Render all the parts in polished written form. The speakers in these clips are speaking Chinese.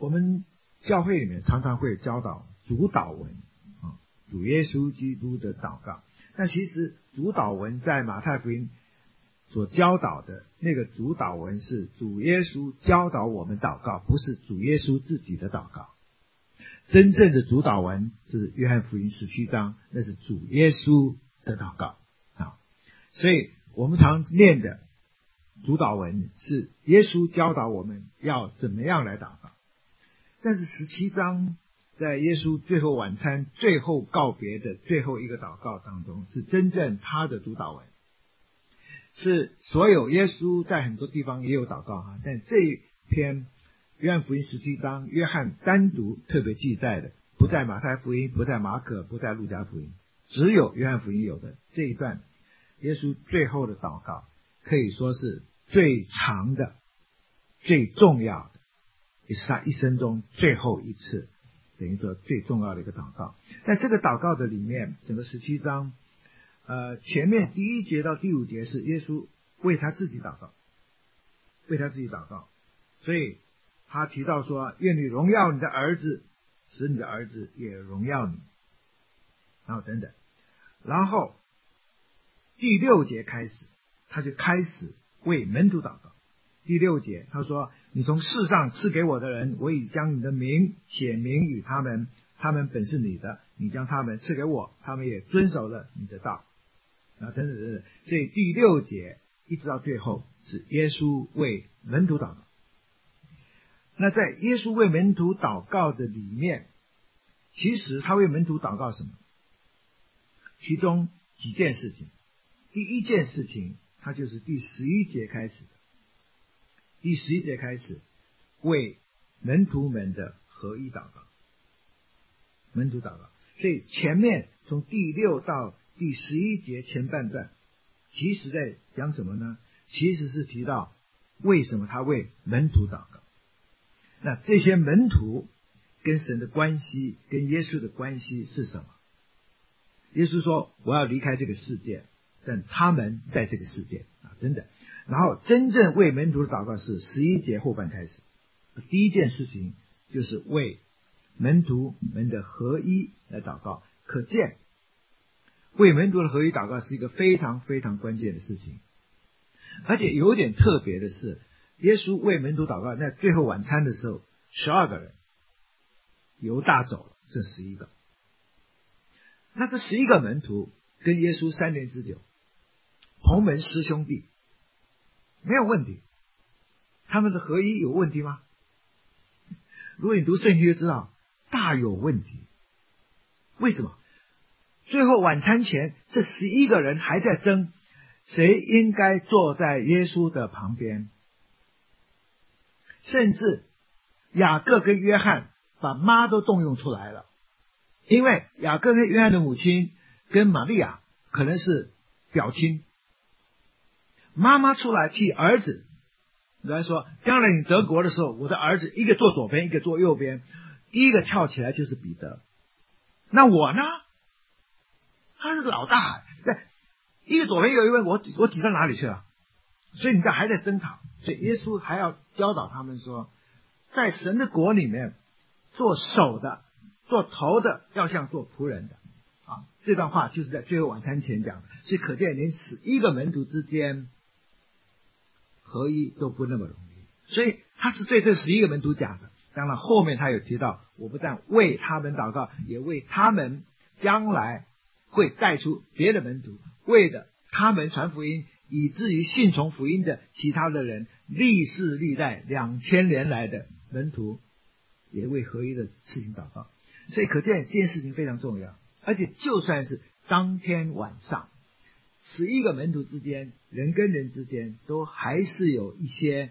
我们教会里面常常会教导主祷文啊，主耶稣基督的祷告。但其实主祷文在马太福音所教导的那个主祷文是主耶稣教导我们祷告，不是主耶稣自己的祷告。真正的主祷文是约翰福音17章，那是主耶稣的祷告啊。所以我们常念的主祷文是耶稣教导我们要怎么样来祷告。但是17章在耶稣最后晚餐最后告别的最后一个祷告当中，是真正他的主祷文，是所有耶稣在很多地方也有祷告哈，但这一篇约翰福音17章约翰单独特别记载的，不在马太福音，不在马可，不在路加福音，只有约翰福音有的这一段耶稣最后的祷告，可以说是最长的最重要的，也是他一生中最后一次，等于说最重要的一个祷告。在这个祷告的里面，整个17章前面第1节到第5节是耶稣为他自己祷告，为他自己祷告，所以他提到说，愿你荣耀你的儿子，使你的儿子也荣耀你，然后等等。然后第6节开始，他就开始为门徒祷告。第6节他说，你从世上赐给我的人，我已将你的名写明与他们，他们本是你的，你将他们赐给我，他们也遵守了你的道，等等等等。所以第6节一直到最后是耶稣为门徒祷告。那在耶稣为门徒祷告的里面，其实他为门徒祷告什么？其中几件事情。第一件事情，他就是第11节开始的。第11节开始为门徒们的合一祷告，门徒祷告。所以前面从第6到第11节前半段，其实在讲什么呢？其实是提到为什么他为门徒祷告。那这些门徒跟神的关系，跟耶稣的关系是什么？耶稣说，我要离开这个世界，但他们在这个世界啊，等等。然后真正为门徒的祷告是11节后半开始，第一件事情就是为门徒们的合一来祷告。可见为门徒的合一祷告是一个非常非常关键的事情。而且有点特别的是，耶稣为门徒祷告，在最后晚餐的时候12个人，犹大走了，剩11个。那这11个门徒跟耶稣3年之久，同门师兄弟，没有问题。他们的合一有问题吗？如果你读圣经就知道大有问题。为什么？最后晚餐前，这11个人还在争谁应该坐在耶稣的旁边，甚至雅各跟约翰把妈都动用出来了。因为雅各跟约翰的母亲跟玛利亚可能是表亲，妈妈出来替儿子来说，将来你得国的时候，我的儿子一个坐左边，一个坐右边，第一个跳起来就是彼得。那我呢？他是个老大，一个左边有一位，我挤到哪里去了？所以你还在争吵。所以耶稣还要教导他们说，在神的国里面，做首的做头的要像做仆人的啊。这段话就是在最后晚餐前讲的。所以可见连11个门徒之间合一都不那么容易，所以他是对这11个门徒讲的。当然后面他有提到，我不但为他们祷告，也为他们将来会带出别的门徒，为了他们传福音，以至于信从福音的其他的人，历世历代2000年来的门徒也为合一的事情祷告。所以可见这件事情非常重要。而且就算是当天晚上11个门徒之间，人跟人之间都还是有一些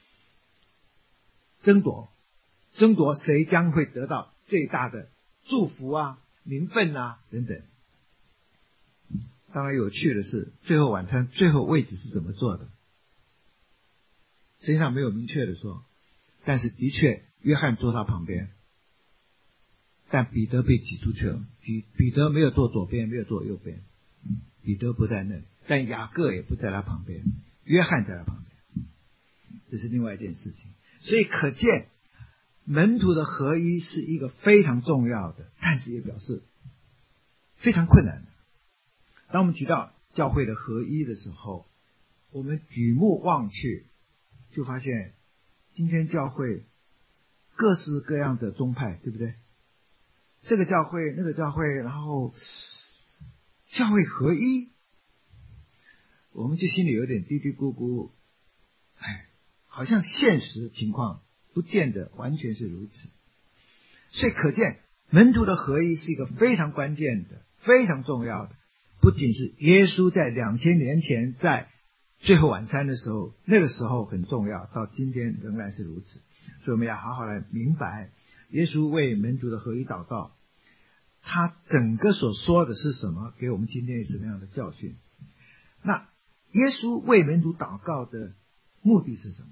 争夺谁将会得到最大的祝福啊、名分啊等等。当然有趣的是，最后晚餐最后位置是怎么做的，实际上没有明确的说，但是的确约翰坐他旁边，但彼得被挤出去了。彼得没有坐左边，没有坐右边，彼得不在那里，但雅各也不在他旁边，约翰在他旁边，这是另外一件事情。所以可见门徒的合一是一个非常重要的，但是也表示非常困难的。当我们提到教会的合一的时候，我们举目望去，就发现今天教会各式各样的宗派，对不对？这个教会那个教会，然后教会合一，我们就心里有点嘀嘀咕咕，好像现实情况不见得完全是如此。所以可见门徒的合一是一个非常关键的、非常重要的，不仅是耶稣在2000年前在最后晚餐的时候，那个时候很重要，到今天仍然是如此。所以我们要好好来明白耶稣为门徒的合一祷告，他整个所说的是什么，给我们今天有什么样的教训。那耶稣为门徒祷告的目的是什么？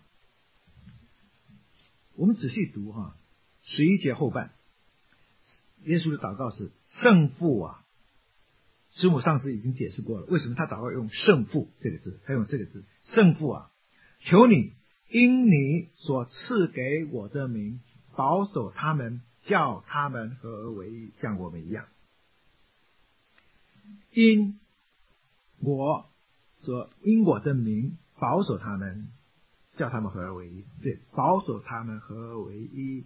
我们仔细读11节后半，耶稣的祷告是圣父啊，师母上次已经解释过了，为什么他祷告用圣父这个字，他用这个字，圣父啊，求你因你所赐给我的名保守他们，叫他们合而为一，像我们一样。因我的名保守他们，叫他们合而为一。对，保守他们合而为一，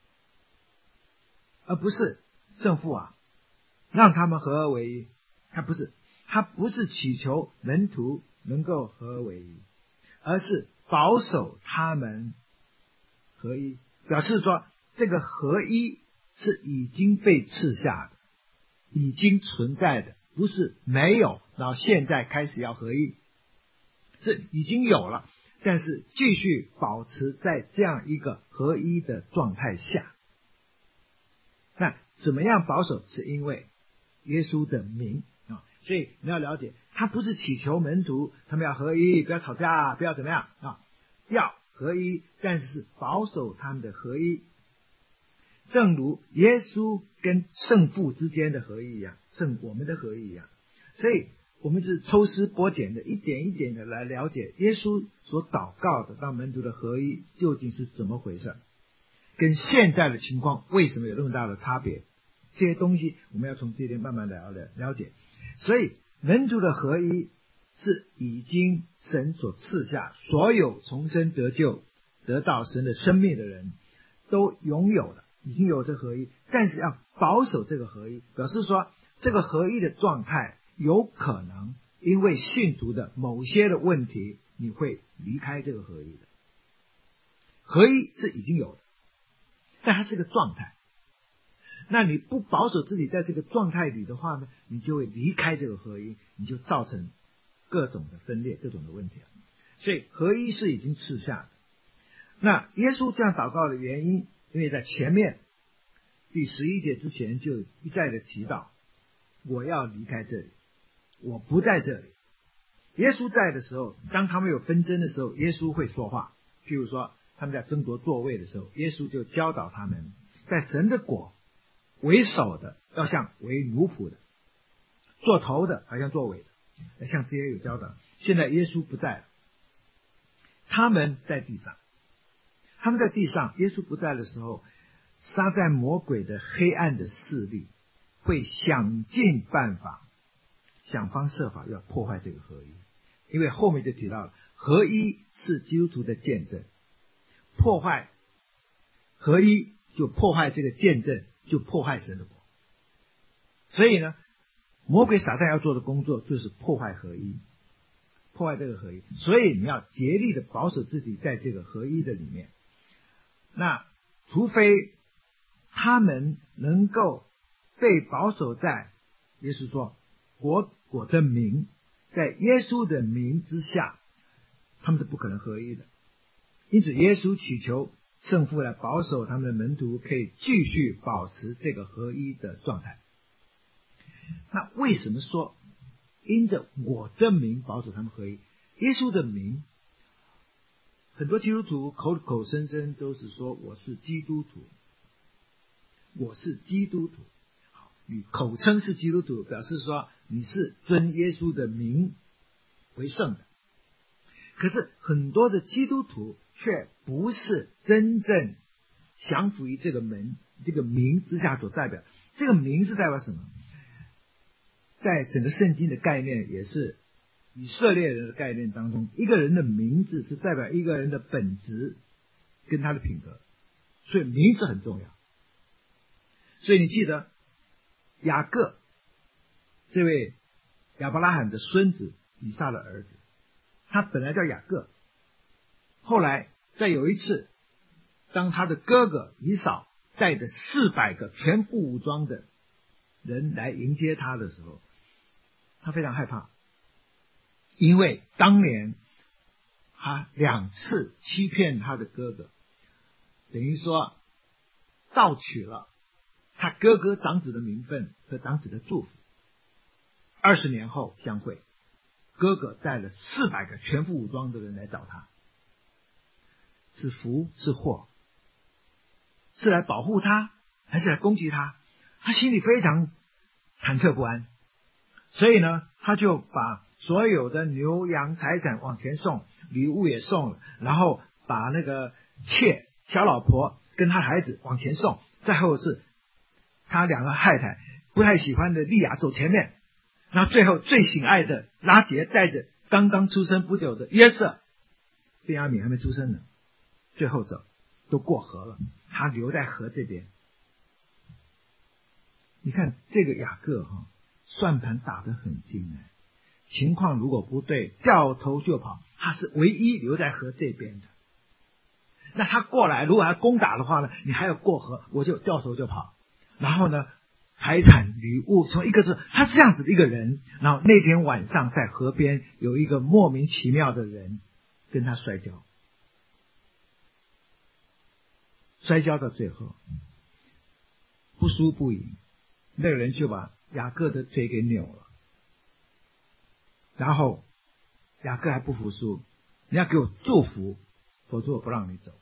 而不是圣父啊让他们合而为一。他不是祈求门徒能够合而为一，而是保守他们合一，表示说这个合一是已经被赐下的，已经存在的，不是没有然后现在开始要合一，是已经有了，但是继续保持在这样一个合一的状态下。那怎么样保守？是因为耶稣的名所以你要了解，他不是祈求门徒他们要合一，不要吵架，不要怎么样要合一，但是保守他们的合一，正如耶稣跟圣父之间的合一一样，我们的合一一样。所以我们是抽丝剥茧的，一点一点的来了解耶稣所祷告的让门徒的合一究竟是怎么回事，跟现在的情况为什么有那么大的差别，这些东西我们要从这边慢慢的了解。所以门徒的合一是已经神所赐下，所有重生得救得到神的生命的人都拥有了，已经有这合一，但是要保守这个合一，表示说这个合一的状态有可能因为信徒的某些的问题，你会离开这个合一的。合一是已经有的，但它是个状态，那你不保守自己在这个状态里的话呢，你就会离开这个合一，你就造成各种的分裂，各种的问题。所以合一是已经赐下的。那耶稣这样祷告的原因，因为在前面第11节之前就一再的提到，我要离开这里，我不在这里。耶稣在的时候，当他们有纷争的时候，耶稣会说话。譬如说他们在争夺座位的时候，耶稣就教导他们，在神的国为首的要像为奴仆的，做头的好像做尾的，像这些有教导。现在耶稣不在了，他们在地上，耶稣不在的时候，撒旦魔鬼的黑暗的势力会想尽办法，想方设法要破坏这个合一。因为后面就提到了，合一是基督徒的见证，破坏合一就破坏这个见证，就破坏神的国。所以呢，魔鬼撒旦要做的工作就是破坏合一，破坏这个合一。所以你要竭力的保守自己在这个合一的里面。那除非他们能够被保守在耶稣说我的名，在耶稣的名之下，他们是不可能合一的。因此耶稣祈求圣父来保守他们的门徒可以继续保持这个合一的状态。那为什么说因着我的名保守他们合一？耶稣的名，很多基督徒口口声声都是说我是基督徒，我是基督徒。你口称是基督徒，表示说你是尊耶稣的名为圣的。可是很多的基督徒却不是真正降服于这个门这个名之下所代表。这个名是代表什么？在整个圣经的概念，也是以色列人的概念当中，一个人的名字是代表一个人的本质跟他的品格，所以名字很重要。所以你记得雅各这位亚伯拉罕的孙子，以撒的儿子，他本来叫雅各，后来在有一次，当他的哥哥以扫带着400个全副武装的人来迎接他的时候，他非常害怕，因为当年他2次欺骗他的哥哥，等于说盗取了他哥哥长子的名分和长子的祝福。20年后相会，哥哥带了400个全副武装的人来找他，是福是祸？是来保护他还是来攻击他？他心里非常忐忑不安，所以呢，他就把所有的牛羊财产往前送，礼物也送了，然后把那个妾小老婆跟他孩子往前送，再后是他2个太太不太喜欢的利亚走前面，然后最后最喜爱的拉结带着刚刚出生不久的约瑟，便雅悯还没出生呢，最后走都过河了，他留在河这边。你看这个雅各算盘打得很精情况如果不对，掉头就跑，他是唯一留在河这边的。那他过来如果要攻打的话呢，你还要过河，我就掉头就跑。然后呢，财产礼物从一个字，他是这样子的一个人。然后那天晚上在河边有一个莫名其妙的人跟他摔跤，摔跤到最后不输不赢，那个人就把雅各的腿给扭了，然后雅各还不服输，你要给我祝福，否则我不让你走。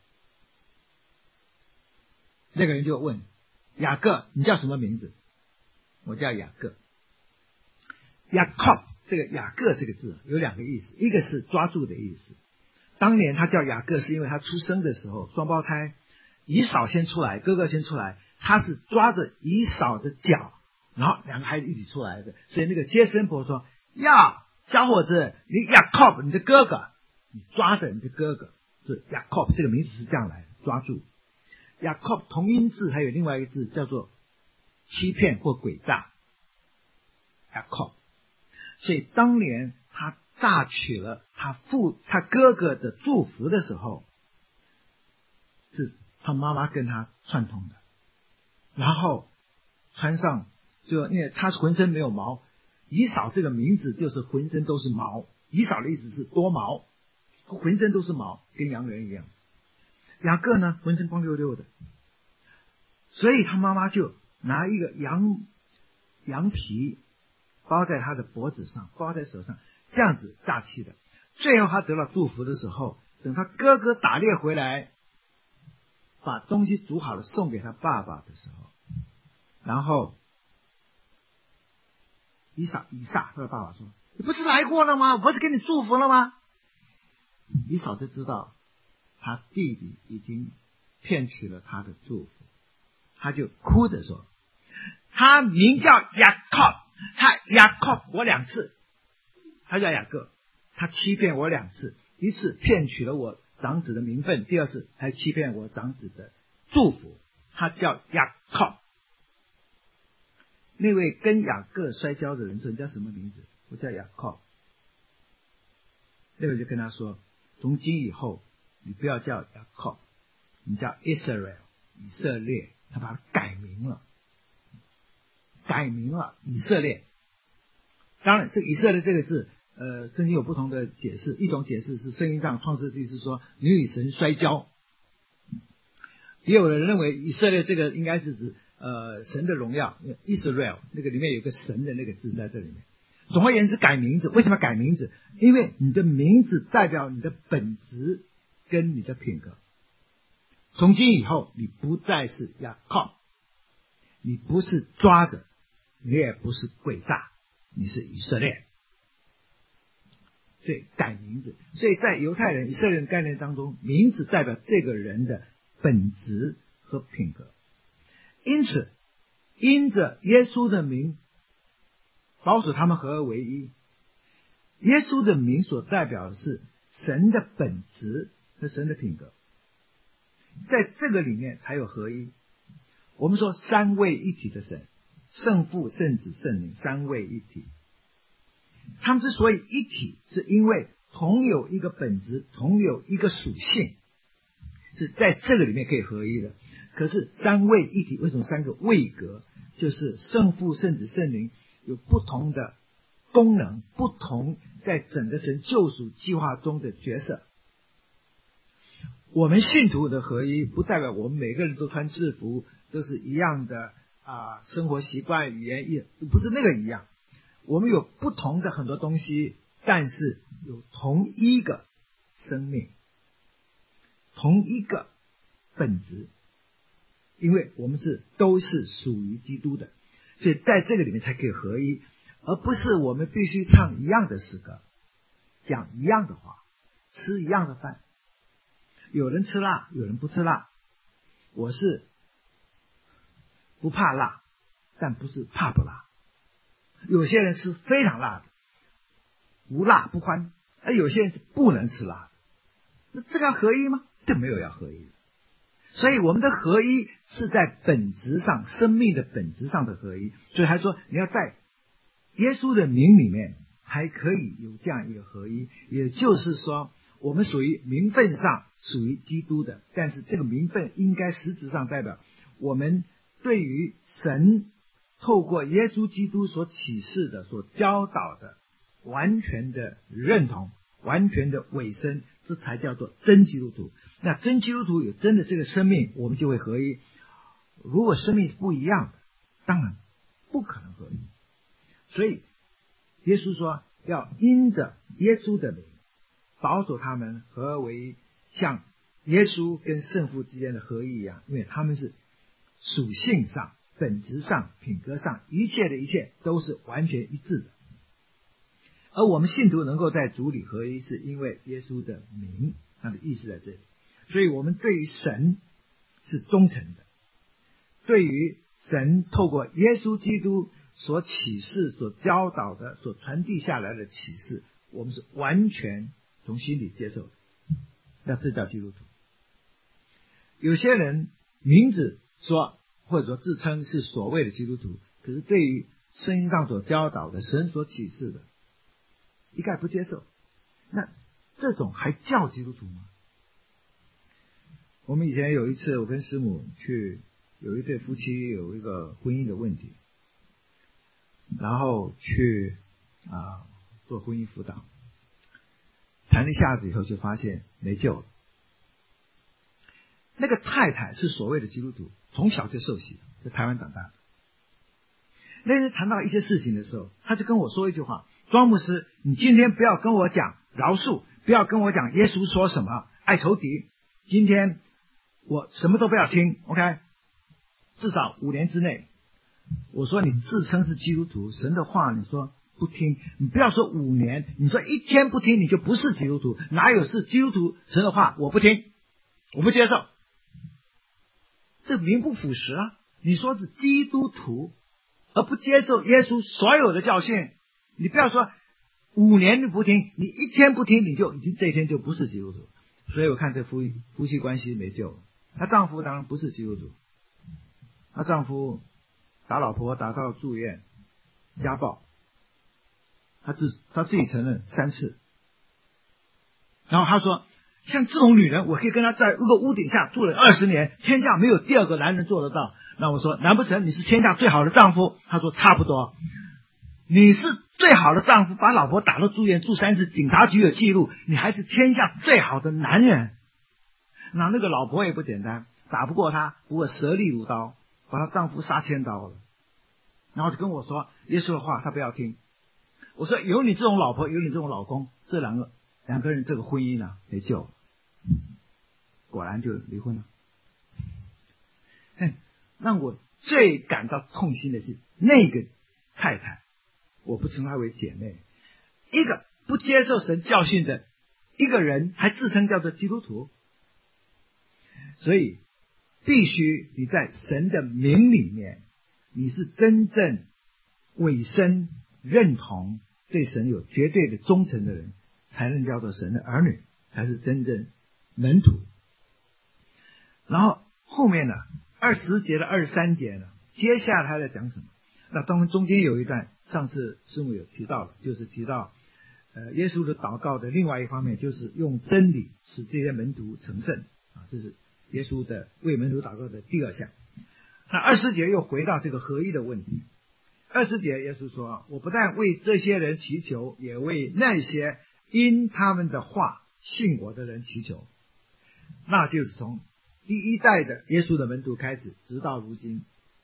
那个人就问雅各，你叫什么名字？我叫雅各。Jacob 这个雅各这个字有2个意思，一个是抓住的意思。当年他叫雅各是因为他出生的时候双胞胎，以扫先出来，哥哥先出来，他是抓着以扫的脚，然后2个孩子一起出来的，所以那个接生婆说，呀小伙子，你 Jacob 你的哥哥，你抓着你的哥哥，是 Jacob 这个名字是这样来的，抓住。Jacob 同音字还有另外一个字叫做欺骗或诡诈 Jacob， 所以当年他榨取了他哥哥的祝福的时候，是他妈妈跟他串通的，然后穿上，就因为他浑身没有毛，以扫这个名字就是浑身都是毛，以扫的意思是多毛，浑身都是毛，跟洋人一样。雅各呢浑身光溜溜的，所以他妈妈就拿一个羊皮包在他的脖子上，包在手上，这样子诈欺的。最后他得到祝福的时候，等他哥哥打猎回来，把东西煮好了送给他爸爸的时候，然后以撒他的爸爸说，你不是来过了吗？我不是给你祝福了吗？以扫就知道他弟弟已经骗取了他的祝福，他就哭着说，他名叫雅各，他雅各我2次，他叫雅各，他欺骗我2次，一次骗取了我长子的名分，第2次还欺骗我长子的祝福，他叫雅各。那位跟雅各摔跤的人说，你叫什么名字？我叫雅各。那位就跟他说，从今以后你不要叫雅各，你叫 Israel 以色列，他把它改名了以色列。当然这个以色列这个字圣经有不同的解释，一种解释是圣经上创世纪是说你与神摔跤，也有人认为以色列这个应该是指神的荣耀 Israel， 那个里面有个神的那个字在这里面。总而言之改名字，为什么改名字？因为你的名字代表你的本质跟你的品格。从今以后你不再是雅各，你不是抓着，你也不是诡诈，你是以色列。所以改名字，所以在犹太人以色列人概念当中，名字代表这个人的本质和品格。因此因着耶稣的名保守他们合而为一。耶稣的名所代表的是神的本质和神的品格，在这个里面才有合一。我们说三位一体的神，圣父圣子圣灵三位一体，他们之所以一体，是因为同有一个本质，同有一个属性，是在这个里面可以合一的。可是三位一体为什么三个位格？就是圣父圣子圣灵有不同的功能，不同在整个神救赎计划中的角色。我们信徒的合一不代表我们每个人都穿制服，都是一样的生活习惯语言，也不是那个一样。我们有不同的很多东西，但是有同一个生命，同一个本质，因为我们都是属于基督的，所以在这个里面才可以合一，而不是我们必须唱一样的诗歌，讲一样的话，吃一样的饭。有人吃辣，有人不吃辣，我是不怕辣，但不是怕不辣。有些人吃非常辣的，无辣不欢，而有些人不能吃辣的，那这个要合一吗？这没有要合一的。所以我们的合一是在本质上，生命的本质上的合一。所以还说你要在耶稣的名里面还可以有这样一个合一，也就是说我们属于名分上属于基督的，但是这个名分应该实质上代表我们对于神透过耶稣基督所启示的、所教导的完全的认同，完全的委身，这才叫做真基督徒。那真基督徒有真的这个生命，我们就会合一。如果生命是不一样的，当然不可能合一。所以耶稣说要因着耶稣的名保守他们合而为一，像耶稣跟圣父之间的合一一样，因为他们是属性上、本质上、品格上，一切的一切都是完全一致的。而我们信徒能够在主里合一，是因为耶稣的名，他的意思在这里。所以我们对于神是忠诚的，对于神透过耶稣基督所启示、所教导的、所传递下来的启示，我们是完全从心里接受的。那这叫基督徒。有些人名字说或者说自称是所谓的基督徒，可是对于圣经上所教导的、神所启示的一概不接受，那这种还叫基督徒吗？我们以前有一次，我跟师母去，有一对夫妻有一个婚姻的问题，然后去做婚姻辅导，谈了一下子以后就发现没救了。那个太太是所谓的基督徒，从小就受洗，在台湾长大的。那天谈到一些事情的时候，他就跟我说一句话：庄牧师，你今天不要跟我讲饶恕，不要跟我讲耶稣说什么爱仇敌，今天我什么都不要听 OK， 至少5年之内。我说你自称是基督徒，神的话你说不听，你不要说5年，你说1天不听你就不是基督徒，哪有是基督徒？神的话我不听，我不接受，这名不符实啊！你说是基督徒而不接受耶稣所有的教训，你不要说5年你不听，你1天不听，你就已经这一天就不是基督徒。所以我看这夫妻关系没救了。她丈夫当然不是基督徒，她丈夫打老婆打到住院，家暴，她自己承认3次。然后她说，像这种女人，我可以跟她在一个屋顶下住了20年，天下没有第2个男人做得到。那我说，难不成你是天下最好的丈夫？她说差不多。你是最好的丈夫，把老婆打到住院住3次，警察局有记录，你还是天下最好的男人。那个老婆也不简单，打不过他，不过舌利如刀，把她丈夫杀千刀了。然后就跟我说耶稣的话他不要听。我说有你这种老婆，有你这种老公，这两个人这个婚姻没救了。果然就离婚了。让我最感到痛心的是那个太太，我不称她为姐妹，一个不接受神教训的一个人还自称叫做基督徒。所以必须你在神的名里面，你是真正委身认同对神有绝对的忠诚的人，才能叫做神的儿女，才是真正门徒。然后后面呢，20节的23节呢，接下来他在讲什么？那当然中间有一段，上次师母有提到了，就是提到耶稣的祷告的另外一方面，就是用真理使这些门徒成圣啊，这是耶稣的为门徒祷告的第二项。那20节又回到这个合一的问题。20节耶稣说，我不但为这些人祈求，也为那些因他们的话信我的人祈求。那就是从第一代的耶稣的门徒开始，直到如今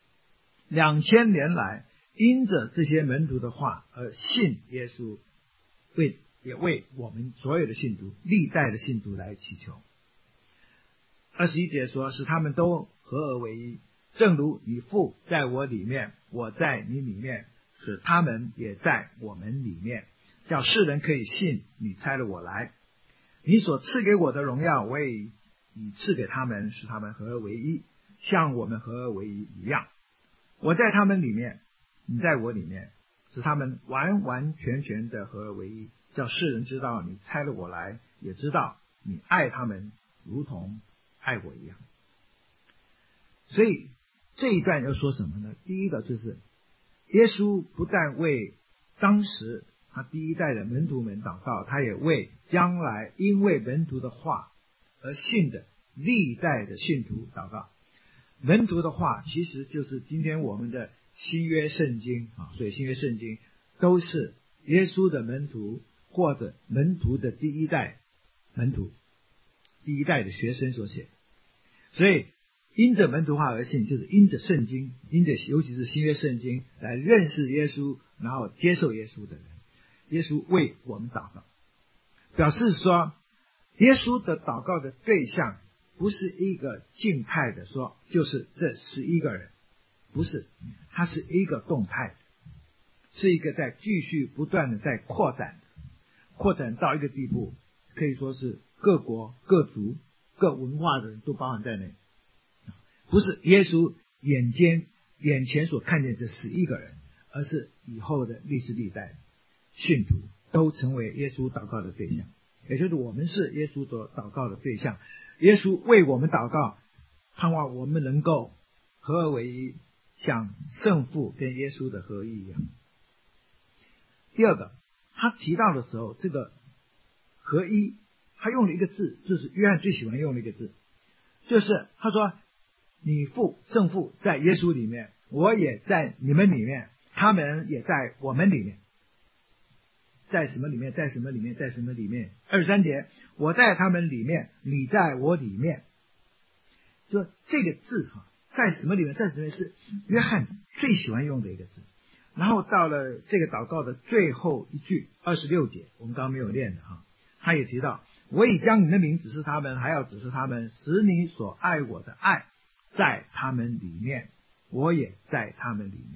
2000年来，因着这些门徒的话而信耶稣，也为我们所有的信徒，历代的信徒来祈求。21节说，使他们都合而为一，正如你父在我里面，我在你里面，使他们也在我们里面，叫世人可以信你差了我来。你所赐给我的荣耀，我也已赐给他们，使他们合而为一，像我们合而为一一样。我在他们里面，你在我里面，使他们完完全全的合而为一，叫世人知道你差了我来，也知道你爱他们如同爱我一样。所以这一段要说什么呢？第一个就是耶稣不但为当时他第一代的门徒们祷告，他也为将来因为门徒的话而信的历代的信徒祷告。门徒的话其实就是今天我们的新约圣经啊，所以新约圣经都是耶稣的门徒或者门徒的第一代门徒，第一代的学生所写的。所以因着门徒化而信，就是因着圣经，因着尤其是新约圣经来认识耶稣，然后接受耶稣的人。耶稣为我们祷告，表示说耶稣的祷告的对象不是一个静态的说就是这11个人，不是，它是一个动态的，是一个在继续不断的在扩展到一个地步，可以说是各国各族各文化的人都包含在内。不是耶稣眼前所看见这11个人，而是以后的历世历代信徒都成为耶稣祷告的对象，也就是我们是耶稣所祷告的对象。耶稣为我们祷告，盼望我们能够合而为一，像圣父跟耶稣的合一一样。第二个，他提到的时候，这个合一他用了一个字，这是约翰最喜欢用的一个字，就是他说你父圣父在耶稣里面，我也在你们里面，他们也在我们里面。在什么里面？在什么里面？在什么里面？23节，我在他们里面，你在我里面。就这个字在什么里面？在什么里面是约翰最喜欢用的一个字。然后到了这个祷告的最后一句26节，我们刚刚没有念的他也提到，我已将你的名指示他们，还要指示他们，使你所爱我的爱在他们里面，我也在他们里面。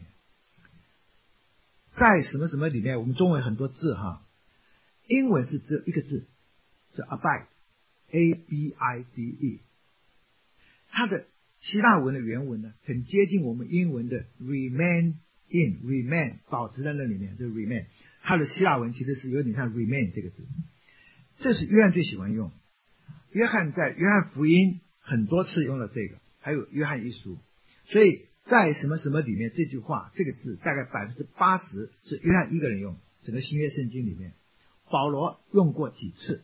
在什么什么里面，我们中文很多字英文是只有一个字叫 abide， A-B-I-D-E。 它的希腊文的原文呢，很接近我们英文的 remain in， 保持在那里面，就是 remain。 它的希腊文其实是有点像 remain 这个字，这是约翰最喜欢用。约翰在约翰福音很多次用了这个，还有约翰一书。所以在什么什么里面这句话，这个字大概80%是约翰一个人用，整个新约圣经里面保罗用过几次，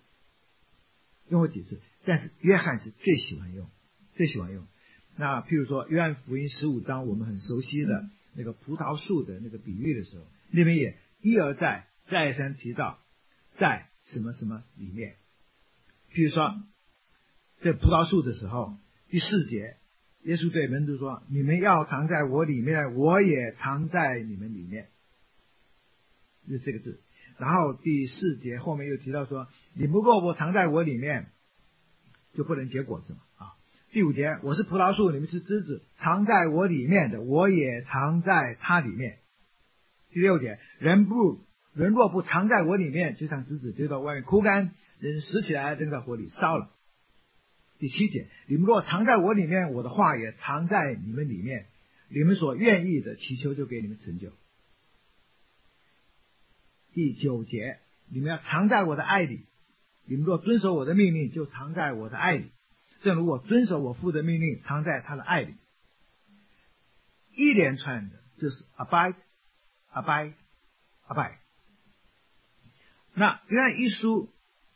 但是约翰是最喜欢用。那譬如说约翰福音15章我们很熟悉的那个葡萄树的那个比喻的时候，那边也一而再再三提到在什么什么里面。譬如说这葡萄树的时候，第4节耶稣对门徒说，你们要藏在我里面，我也藏在你们里面，就是这个字。然后第4节后面又提到说，你不过我藏在我里面就不能结果子嘛第5节，我是葡萄树，你们是枝子，藏在我里面的，我也藏在他里面。第6节，人若不藏在我里面，就像枝子丢到外面枯干，人拾起来扔到火里烧了。第第7节，你们若藏在我里面，我的话也藏在你们里面，你们所愿意的祈求就给你们成就。第9节，你们要藏在我的爱里，你们若遵守我的命令，就藏在我的爱里，正如我遵守我父的命令，藏在他的爱里。一连串的就是 abide abide abide。 那约翰一书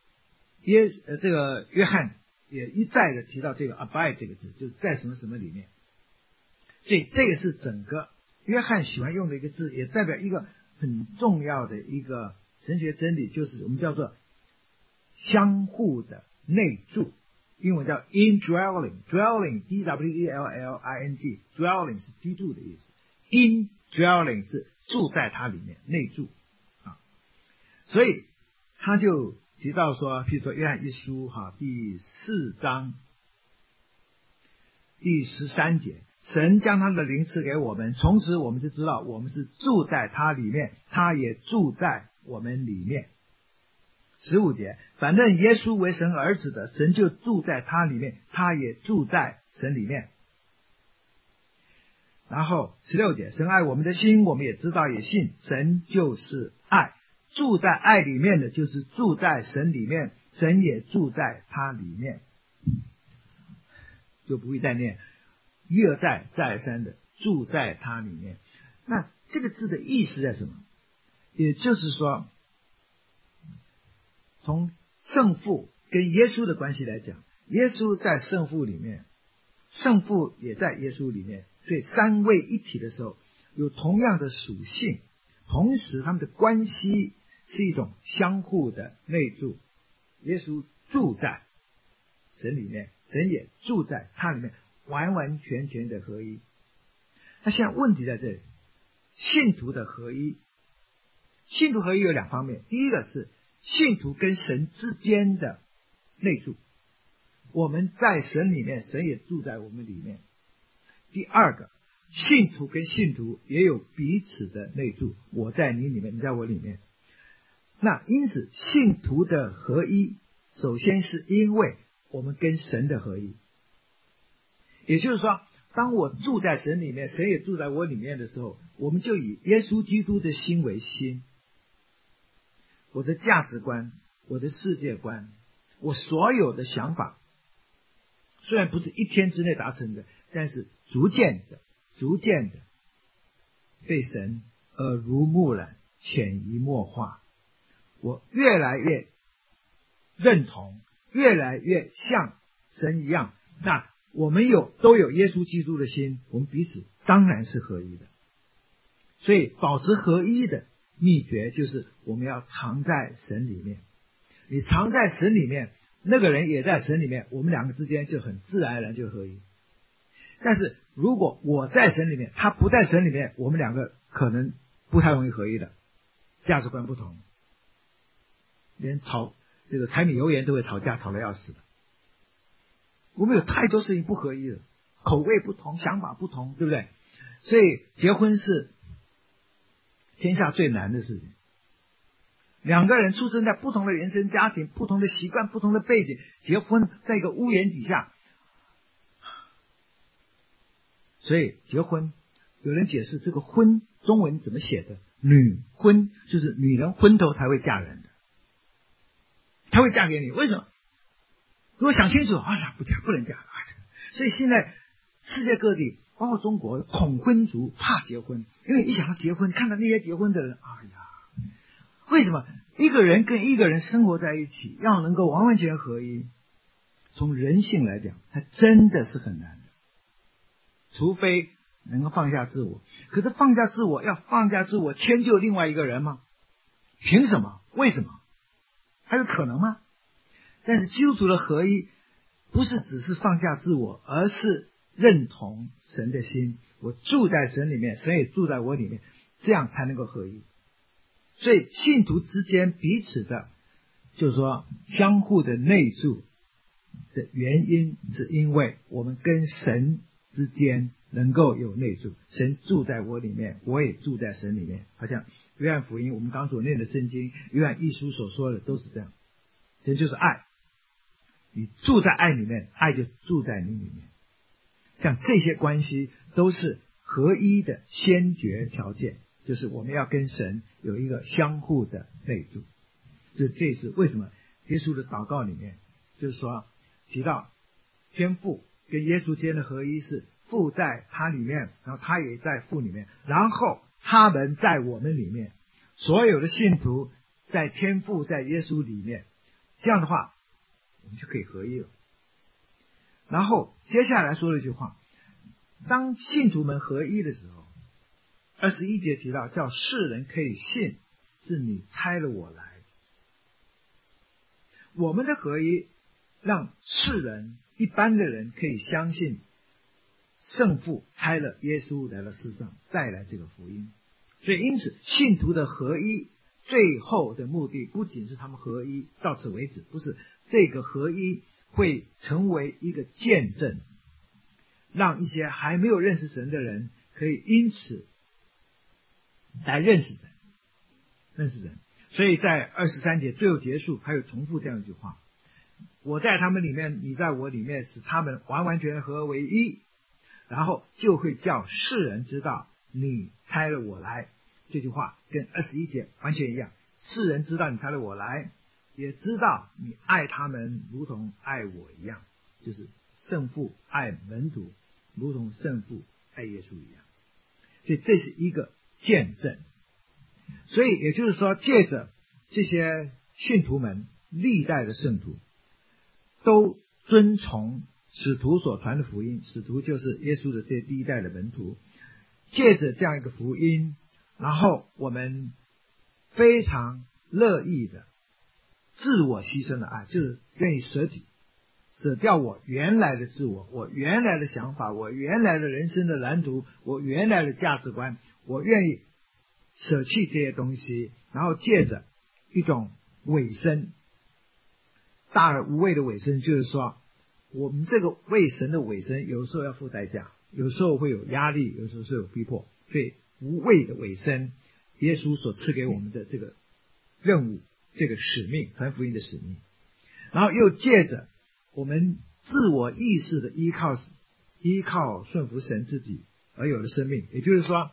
约翰也一再的提到这个 abide 这个字，就是在什么什么里面。所以这个是整个约翰喜欢用的一个字，也代表一个很重要的一个神学真理，就是我们叫做相互的内住，英文叫 indwelling， dwelling D-W-E-L-L-I-N-G， dwelling 是居住的意思， indwelling 是住在它里面，内住啊。所以他就提到说，譬如说约翰一书第4章第13节，神将他的灵赐给我们，从此我们就知道我们是住在他里面，他也住在我们里面。15节，反正耶稣为神儿子的，神就住在他里面，他也住在神里面。然后16节，神爱我们的心，我们也知道也信，神就是爱，住在爱里面的就是住在神里面，神也住在他里面。就不会再念一而再再而三的住在他里面。那这个字的意思在什么？也就是说，从圣父跟耶稣的关系来讲，耶稣在圣父里面，圣父也在耶稣里面，所以三位一体的时候有同样的属性，同时他们的关系是一种相互的内住。耶稣住在神里面，神也住在他里面，完完全全的合一。那现在问题在这里，信徒的合一，信徒合一有2方面，第一个是信徒跟神之间的内住，我们在神里面，神也住在我们里面。第二个，信徒跟信徒也有彼此的内住，我在你里面，你在我里面。那因此信徒的合一，首先是因为我们跟神的合一。也就是说，当我住在神里面，神也住在我里面的时候，我们就以耶稣基督的心为心，我的价值观，我的世界观，我所有的想法，虽然不是一天之内达成的，但是逐渐的被神耳濡目染，潜移默化，我越来越认同，越来越像神一样。那我们都有耶稣基督的心，我们彼此当然是合一的。所以保持合一的秘诀就是我们要藏在神里面。你藏在神里面，那个人也在神里面，我们2个之间就很自然而然就合一。但是如果我在神里面，他不在神里面，我们2个可能不太容易合一的，价值观不同，连这个柴米油盐都会吵架，吵得要死的。我们有太多事情不合一了，口味不同，想法不同，对不对？所以结婚是天下最难的事情。2个人出生在不同的原生家庭，不同的习惯，不同的背景，结婚在一个屋檐底下。所以结婚，有人解释这个婚中文怎么写的，女婚就是女人昏头才会嫁人的，她会嫁给你，为什么？如果想清楚，哎呀，不能嫁。所以现在世界各地，包括中国，恐婚族，怕结婚，因为一想到结婚，看到那些结婚的人，哎呀，为什么一个人跟一个人生活在一起，要能够完完全合一，从人性来讲，它真的是很难的，除非能够放下自我。可是放下自我，要放下自我迁就另外一个人吗？凭什么？为什么？还有可能吗？但是基督徒的合一不是只是放下自我，而是认同神的心，我住在神里面，神也住在我里面，这样才能够合一。所以信徒之间彼此的就是说相互的内住的原因，是因为我们跟神之间能够有内住，神住在我里面，我也住在神里面。好像约翰福音我们刚所念的圣经，约翰一书所说的都是这样。神就是爱， 你住在爱里面，爱就住在你里面。像这些关系都是合一的先决条件，就是我们要跟神有一个相互的内住。这是为什么耶稣的祷告里面就是说提到天父跟耶稣间的合一是父在他里面，然后他也在父里面，然后他们在我们里面，所有的信徒在天父在耶稣里面，这样的话我们就可以合一了。然后接下来说了一句话，当信徒们合一的时候，21节提到叫世人可以信是你差了我来。我们的合一让世人一般的人可以相信圣父差了耶稣来到世上带来这个福音。所以因此信徒的合一最后的目的不仅是他们合一到此为止，不是，这个合一会成为一个见证，让一些还没有认识神的人可以因此来认识神。所以在23节最后结束还有重复这样一句话，我在他们里面，你在我里面，使他们完完全全合为一，然后就会叫世人知道你差了我来。这句话跟21节完全一样，世人知道你差了我来，也知道你爱他们如同爱我一样，就是圣父爱门徒如同圣父爱耶稣一样。所以这是一个见证。所以也就是说，借着这些信徒们历代的圣徒都遵从使徒所传的福音，使徒就是耶稣的这第一代的门徒，借着这样一个福音，然后我们非常乐意的自我牺牲的爱，就是愿意舍己，舍掉我原来的自我，我原来的想法，我原来的人生的蓝图，我原来的价值观，我愿意舍弃这些东西，然后借着一种委身，大而无畏的委身，就是说我们这个为神的委身有时候要付代价，有时候会有压力，有时候是有逼迫，所以无畏的委身，耶稣所赐给我们的这个任务，这个使命，传福音的使命。然后又借着我们自我意识的依靠顺服神自己而有的生命，也就是说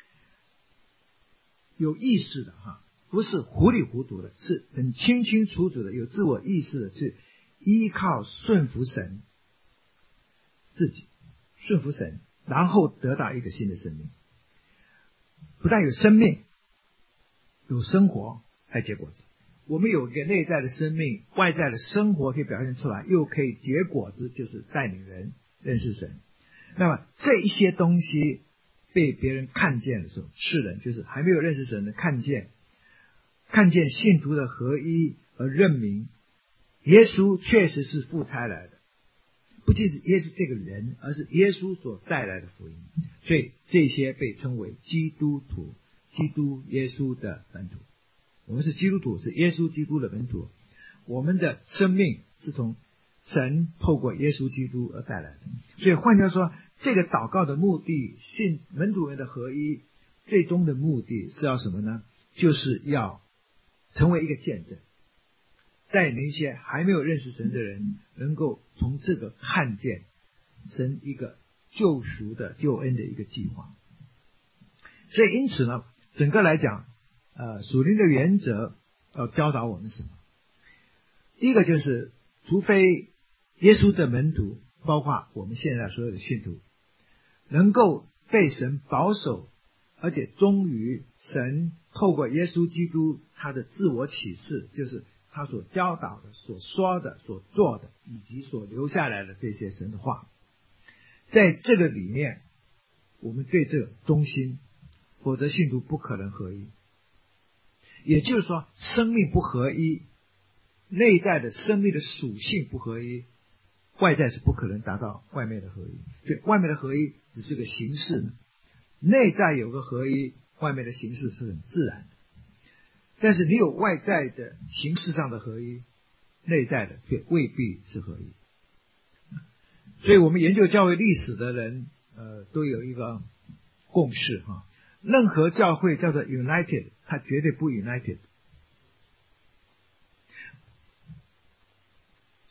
有意识的不是糊里糊涂的，是很清清楚楚的有自我意识的去依靠顺服神自己，顺服神，然后得到一个新的生命。不但有生命，有生活，还结果子。我们有一个内在的生命，外在的生活可以表现出来，又可以结果子，就是带领人认识神。那么这一些东西被别人看见的时候，世人就是还没有认识神的看见信徒的合一而认明耶稣确实是父差来的，不仅是耶稣这个人，而是耶稣所带来的福音。所以这些被称为基督徒，基督耶稣的门徒。我们是基督徒，是耶稣基督的门徒，我们的生命是从神透过耶稣基督而带来的。所以换句话说，这个祷告的目的，信门徒们的合一，最终的目的是要什么呢？就是要成为一个见证，带领一些还没有认识神的人能够从这个看见神一个救赎的救恩的一个计划。所以因此呢，整个来讲属灵的原则要教导我们什么？第一个就是除非耶稣的门徒，包括我们现在所有的信徒，能够被神保守，而且忠于神透过耶稣基督他的自我启示，就是他所教导的、所说的、所做的，以及所留下来的这些神的话，在这个里面我们对这个忠心，否则信徒不可能合一。也就是说，生命不合一，内在的生命的属性不合一，外在是不可能达到外面的合一。所以外面的合一只是个形式，内在有个合一，外面的形式是很自然的。但是你有外在的形式上的合一，内在的却未必是合一。所以我们研究教会历史的人都有一个共识任何教会叫做 united， 它绝对不 united。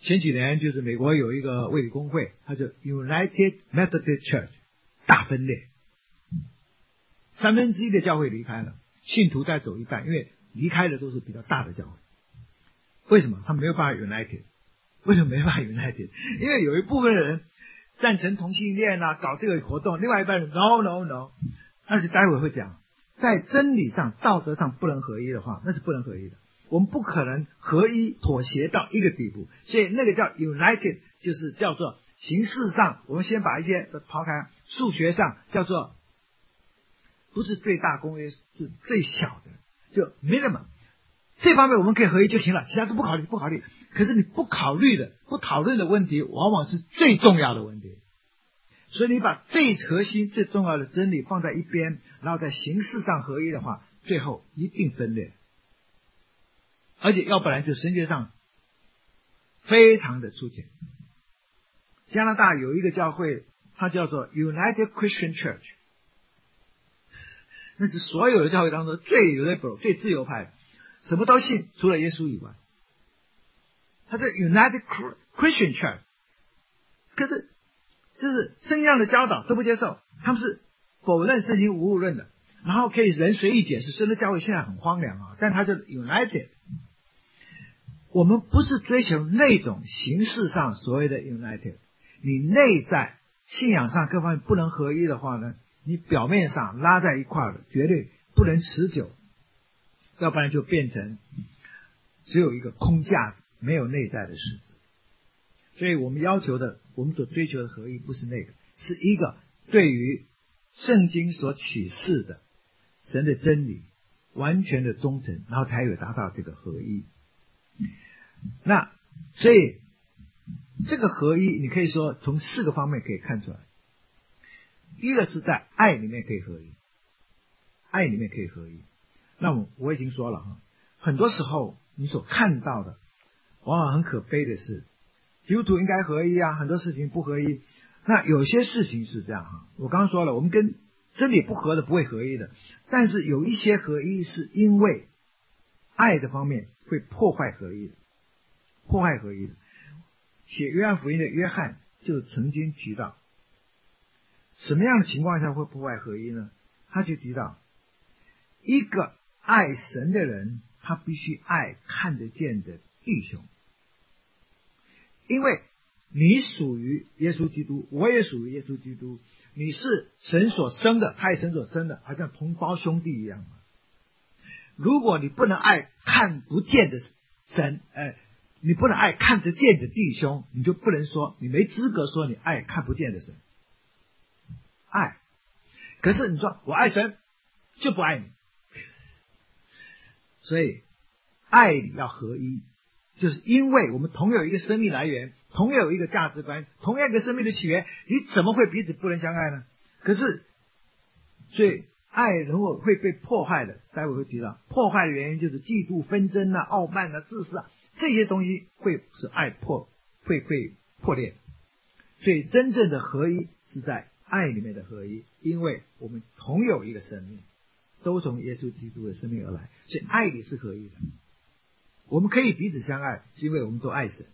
前几年就是美国有一个卫理公会，它叫 United Methodist Church， 大分裂，1/3的教会离开了，信徒再走一半，因为离开的都是比较大的教会。为什么他没有办法 United？ 为什么没办法 United？ 因为有一部分人赞成同性恋啊，搞这个活动，另外一半人 No， 而且待会会讲，在真理上、道德上不能合一的话，那是不能合一的。我们不可能合一妥协到一个地步，所以那个叫 United， 就是叫做形式上，我们先把一些抛开，数学上叫做不是最大公约，是最小的，就 minimum。这方面我们可以合一就行了，其他都不考虑。可是你不考虑的、不讨论的问题，往往是最重要的问题。所以你把最核心、最重要的真理放在一边，然后在形式上合一的话，最后一定分裂。而且要不然就神学上非常的粗浅。加拿大有一个教会，它叫做 United Christian Church， 那是所有的教会当中最 liberal、最自由派的，什么都信，除了耶稣以外。它是 United Christian Church， 可是就是圣经上的教导都不接受，他们是否认圣经无误论的，然后可以人随意解释，所以那教会现在很荒凉啊。但它叫 United。我们不是追求那种形式上所谓的 United， 你内在信仰上各方面不能合一的话呢，你表面上拉在一块的绝对不能持久，要不然就变成只有一个空架子，没有内在的实质。所以我们要求的，我们所追求的合一不是那个，是一个对于圣经所启示的神的真理完全的忠诚，然后才有达到这个合一。那所以这个合一你可以说从4个方面可以看出来。第一个是在爱里面可以合一，爱里面可以合一。那我已经说了哈，很多时候你所看到的往往很可悲的是，基督徒应该合一啊，很多事情不合一。那有些事情是这样哈，我刚刚说了，我们跟真理不合的不会合一的，但是有一些合一是因为爱的方面会破坏合一的。写约翰福音的约翰就曾经提到，什么样的情况下会破坏合一呢？他就提到，一个爱神的人，他必须爱看得见的弟兄，因为你属于耶稣基督，我也属于耶稣基督，你是神所生的，他也神所生的，好像同胞兄弟一样嘛。如果你不能爱看不见的神，你不能爱看得见的弟兄，你就不能说，你没资格说你爱看不见的神。爱，可是你说我爱神就不爱你，所以爱里要合一，就是因为我们同有一个生命来源，同有一个价值观，同样一个生命的起源，你怎么会彼此不能相爱呢？可是所以爱如果会被破坏的，待会会提到破坏的原因就是嫉妒、纷争啊、傲慢啊、自私啊，这些东西会使爱会破裂。所以真正的合一是在爱里面的合一，因为我们同有一个生命，都从耶稣基督的生命而来，所以爱里是合一的。我们可以彼此相爱，是因为我们都爱神。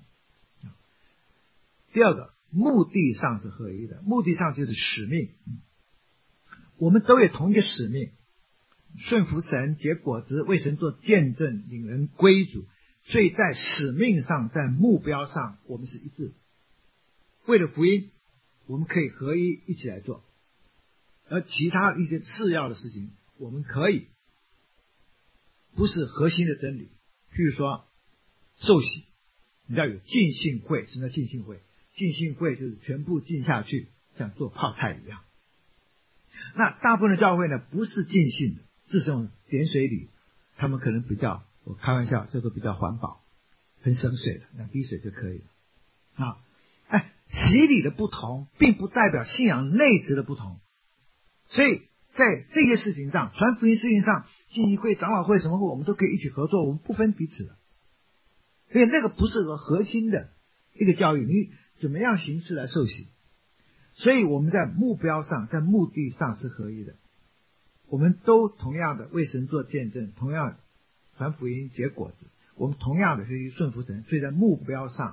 第二个，目的上是合一的，目的上就是使命。我们都有同一个使命，顺服神，结果子，为神做见证，引人归主。所以在使命上，在目标上，我们是一致。为了福音，我们可以合一一起来做，而其他一些次要的事情，我们可以不是核心的真理。譬如说受洗，你要有浸信会。什么叫浸信会？浸信会就是全部浸下去，像做泡菜一样。那大部分的教会呢，不是浸信的，是这种点水礼，他们可能比较，我开玩笑，叫做比较环保，很省水的，那滴水就可以了啊。洗礼的不同并不代表信仰内质的不同，所以在这些事情上，传福音事情上，浸信会、长老会、什么会，我们都可以一起合作，我们不分彼此的。所以那个不是个核心的一个教育，你怎么样形式来受洗。所以我们在目标上，在目的上是合一的，我们都同样的为神做见证，同样传福音结果子，我们同样的去顺服神，所以在目标上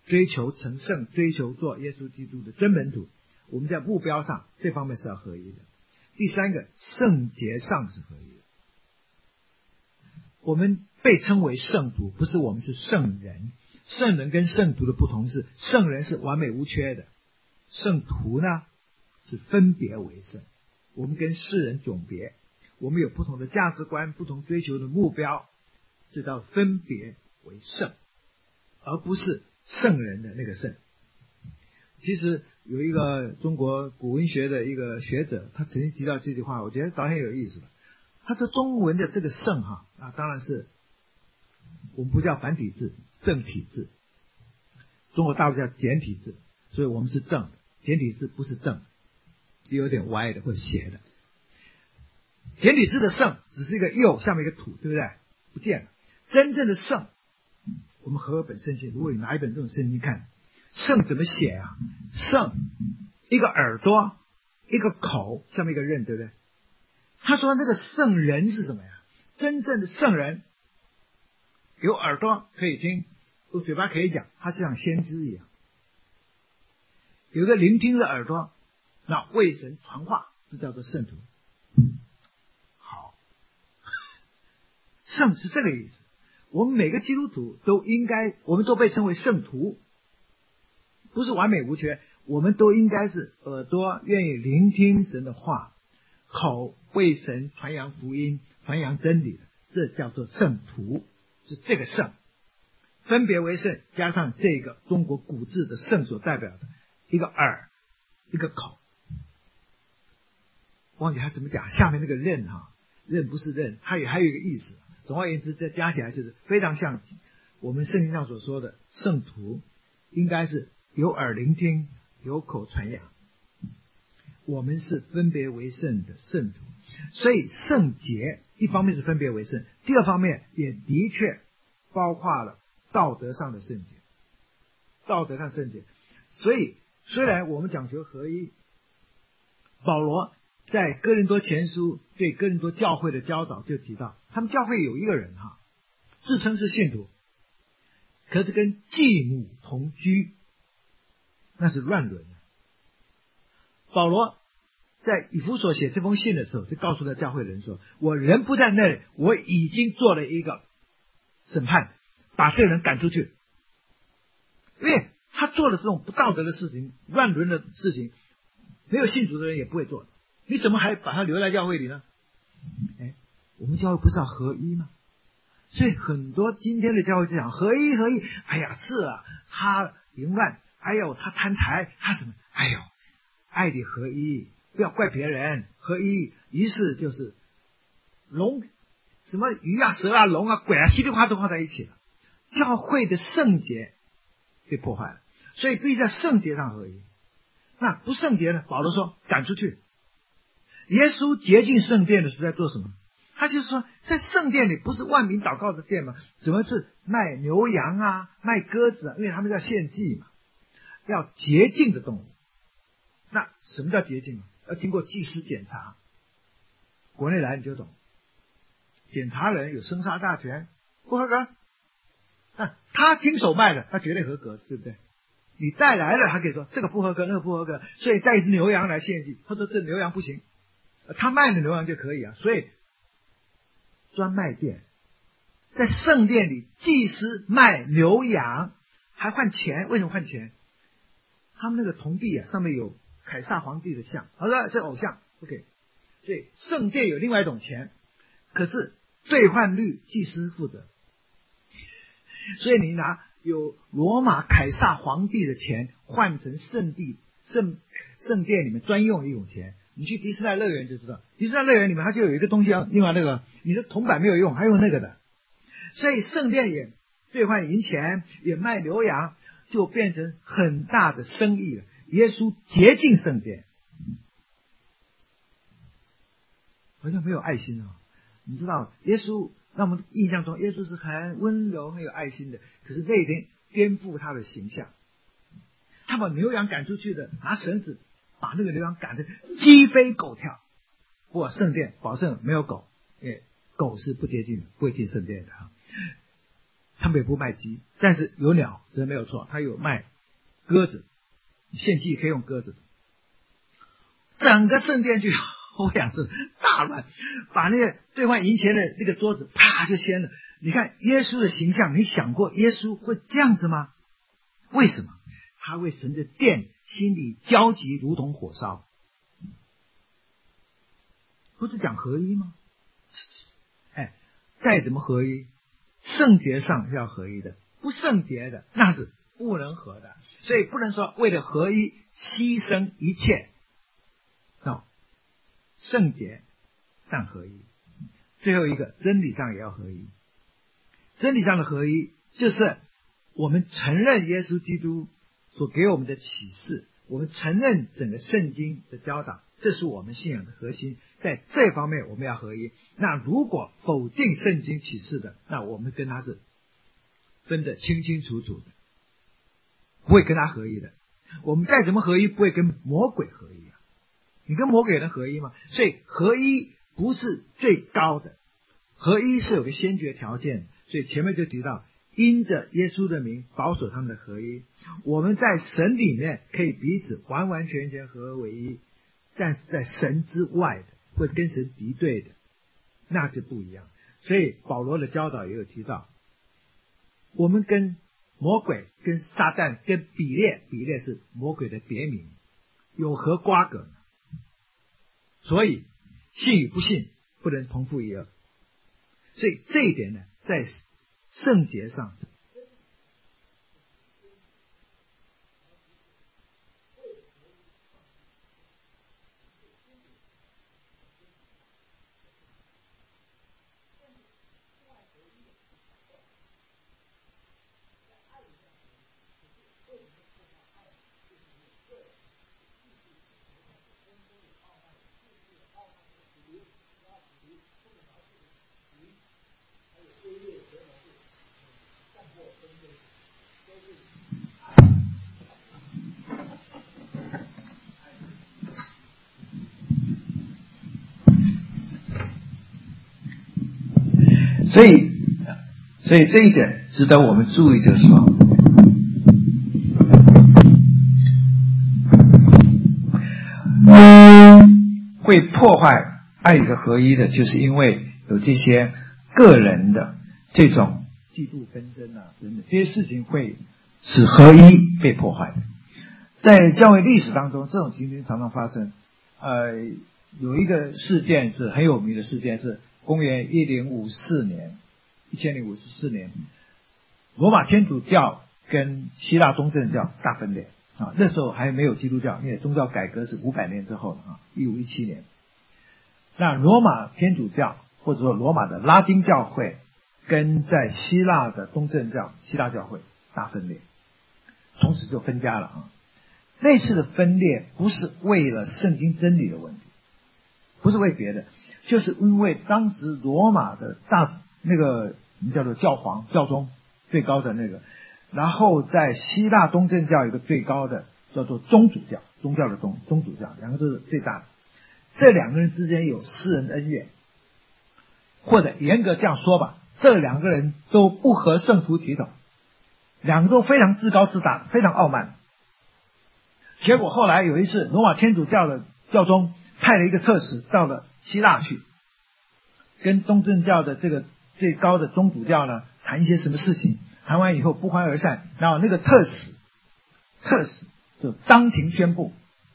追求成圣，追求做耶稣基督的真门徒，我们在目标上这方面是要合一的。第三个，圣洁上是合一的。我们被称为圣徒，不是我们是圣人。圣人跟圣徒的不同是，圣人是完美无缺的，圣徒呢是分别为圣。我们跟世人迥别，我们有不同的价值观，不同追求的目标，这叫分别为圣，而不是圣人的那个圣。其实有一个中国古文学的一个学者，他曾经提到这句话，我觉得倒很有意思的。他说中文的这个圣当然是我们不叫繁体字，正体字。中国大陆叫简体字，所以我们是正的，简体字不是正的，有点歪的或者斜的。简体字的圣只是一个右下面一个土，对不对？不见了。真正的圣，我们和合本圣经，如果你拿一本这种圣经看，圣怎么写啊？圣一个耳朵，一个口，下面一个刃，对不对？他说那个圣人是什么呀？真正的圣人有耳朵可以听，有嘴巴可以讲，他是像先知一样，有个聆听的耳朵，那为神传话，这叫做圣徒。好，圣是这个意思。我们每个基督徒都应该，我们都被称为圣徒，不是完美无缺，我们都应该是耳朵愿意聆听神的话，口为神传扬福音，传扬真理的，这叫做圣徒，是这个圣，分别为圣，加上这个中国古字的圣所代表的一个耳，一个口。忘记他怎么讲，下面那个刃刃不是刃，它也还有一个意思。总而言之，这加起来就是非常像我们圣经上所说的圣徒，应该是有耳聆听，有口传扬。我们是分别为圣的圣徒，所以圣洁一方面是分别为圣，第二方面也的确包括了道德上的圣洁，道德上圣洁。所以虽然我们讲求合一，保罗在哥林多前书对哥林多教会的教导就提到，他们教会有一个人自称是信徒，可是跟继母同居，那是乱伦。保罗在以弗所写这封信的时候，就告诉他教会人说，我人不在那里，我已经做了一个审判，把这个人赶出去，因为他做了这种不道德的事情，乱伦的事情，没有信主的人也不会做的，你怎么还把他留在教会里呢？我们教会不是要合一吗？所以很多今天的教会就讲合一合一，哎呀是啊，他淫乱，哎呦他贪财，他什么，哎呦爱的合一，不要怪别人，合一，于是就是龙什么鱼啊蛇啊龙啊鬼啊稀里哗都放在一起了，教会的圣洁被破坏了，所以必须在圣洁上合一。那不圣洁呢？保罗说赶出去。耶稣洁净圣殿的时候在做什么？他就是说在圣殿里不是万民祷告的殿吗？怎么是卖牛羊啊卖鸽子啊？因为他们要献祭嘛，要洁净的动物。那什么叫洁净？要经过祭司检查，国内来你就懂，检查人有生杀大权，不合格，他经手卖的他绝对合格，对不对？你带来了他可以说这个不合格那个不合格，所以带一只牛羊来献祭，他说这牛羊不行，他卖的牛羊就可以啊。所以专卖店，在圣殿里祭司卖牛羊还换钱，为什么换钱？他们那个铜币上面有凯撒皇帝的像，好了，这偶像 OK， 所以圣殿有另外一种钱，可是兑换率祭司负责，所以你拿有罗马凯撒皇帝的钱换成圣殿里面专用的一种钱。你去迪士尼乐园就知道，迪士尼乐园里面它就有一个东西要另外那个，你的铜板没有用，还用那个的。所以圣殿也兑换银钱，也卖牛羊，就变成很大的生意了。耶稣洁净圣殿，好像没有爱心啊！你知道，耶稣让我们印象中耶稣是很温柔、很有爱心的，可是那一天颠覆他的形象。他把牛羊赶出去的，拿绳子把那个牛羊赶得鸡飞狗跳。不过圣殿保证没有狗，因为狗是不洁净的，不会进圣殿的。 他们也不卖鸡，但是有鸟，这没有错，他有卖鸽子，献祭可以用鸽子。整个圣殿就我想是大乱，把那个兑换银钱的那个桌子啪就掀了。你看耶稣的形象，你想过耶稣会这样子吗？为什么？他为神的殿心里焦急如同火烧。不是讲合一吗？再怎么合一，圣洁上是要合一的，不圣洁的那是不能合的，所以不能说为了合一牺牲一切。圣洁但合一。最后一个，真理上也要合一。真理上的合一就是我们承认耶稣基督所给我们的启示，我们承认整个圣经的教导，这是我们信仰的核心，在这方面我们要合一。那如果否定圣经启示的，那我们跟他是分得清清楚楚的，不会跟他合一的。我们再怎么合一，不会跟魔鬼合一啊！你跟魔鬼能合一吗？所以合一不是最高的，合一是有个先决条件。所以前面就提到，因着耶稣的名保守他们的合一。我们在神里面可以彼此完完全全合而为一，但是在神之外的，会跟神敌对的，那就不一样。所以保罗的教导也有提到，我们跟魔鬼、跟撒旦、跟比列是魔鬼的别名，有何瓜葛呢？所以信与不信不能同负一軛。所以这一点呢，在圣洁上所以这一点值得我们注意，就是说会破坏爱的合一的，就是因为有这些个人的这种嫉妒纷争啊等等，这些事情会使合一被破坏的。在教会历史当中，这种情形常常发生。有一个事件是很有名的事件，是公元1054年，罗马天主教跟希腊东正教大分裂啊。那时候还没有基督教，因为宗教改革是500年之后的啊，1517年。那罗马天主教或者说罗马的拉丁教会跟在希腊的东正教希腊教会大分裂，从此就分家了啊。那次的分裂不是为了圣经真理的问题，不是为别的，就是因为当时罗马的那个叫做教皇教宗最高的那个，然后在希腊东正教有一个最高的叫做宗主教，宗教的宗主教，两个都是最大的。这两个人之间有私人恩怨，或者严格这样说吧，这两个人都不合圣徒体统，两个都非常自高自大，非常傲慢。结果后来有一次，罗马天主教的教宗派了一个特使到了希腊去，跟东正教的这个最高的宗主教呢谈一些什么事情，谈完以后不欢而散。然后那个特使就当庭宣布，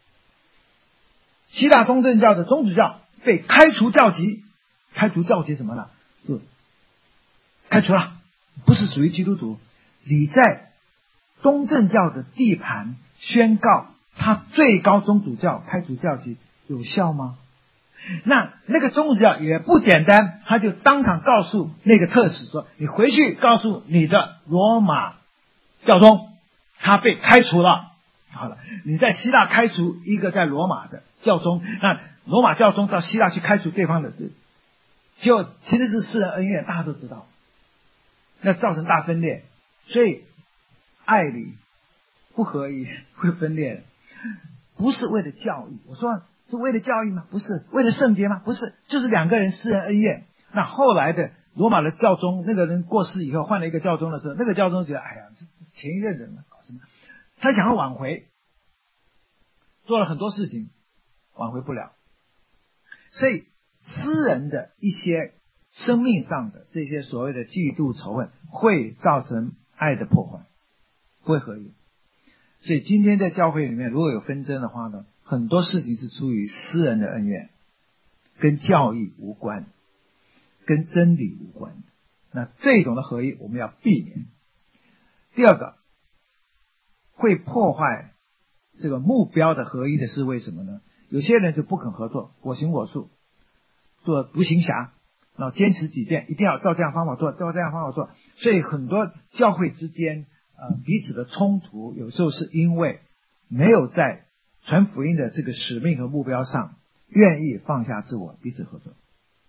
希腊东正教的宗主教被开除教籍。开除教籍什么呢？就开除了，不是属于基督徒。你在东正教的地盘宣告他最高宗主教开除教籍有效吗？那个宗主教也不简单，他就当场告诉那个特使说，你回去告诉你的罗马教宗他被开除了。好了，你在希腊开除一个在罗马的教宗，那罗马教宗到希腊去开除对方的，结果其实是私人恩怨，大家都知道，那造成大分裂。所以爱里不合一会分裂的，不是为了教义。我说是为了教义吗？不是。为了圣洁吗？不是。就是两个人私人恩怨。那后来的罗马的教宗那个人过世以后换了一个教宗的时候，那个教宗觉得哎呀，这前一任人搞什么，他想要挽回，做了很多事情挽回不了，所以私人的一些生命上的这些所谓的嫉妒仇恨会造成爱的破坏，不会合一。所以今天在教会里面如果有纷争的话呢，很多事情是出于私人的恩怨，跟教义无关，跟真理无关。那这种的合一我们要避免。第二个，会破坏这个目标的合一的是为什么呢？有些人就不肯合作，我行我素，做独行侠，然后坚持己见，一定要照这样方法做，照这样方法做。所以很多教会之间彼此的冲突，有时候是因为没有在传福音的这个使命和目标上愿意放下自我，彼此合作。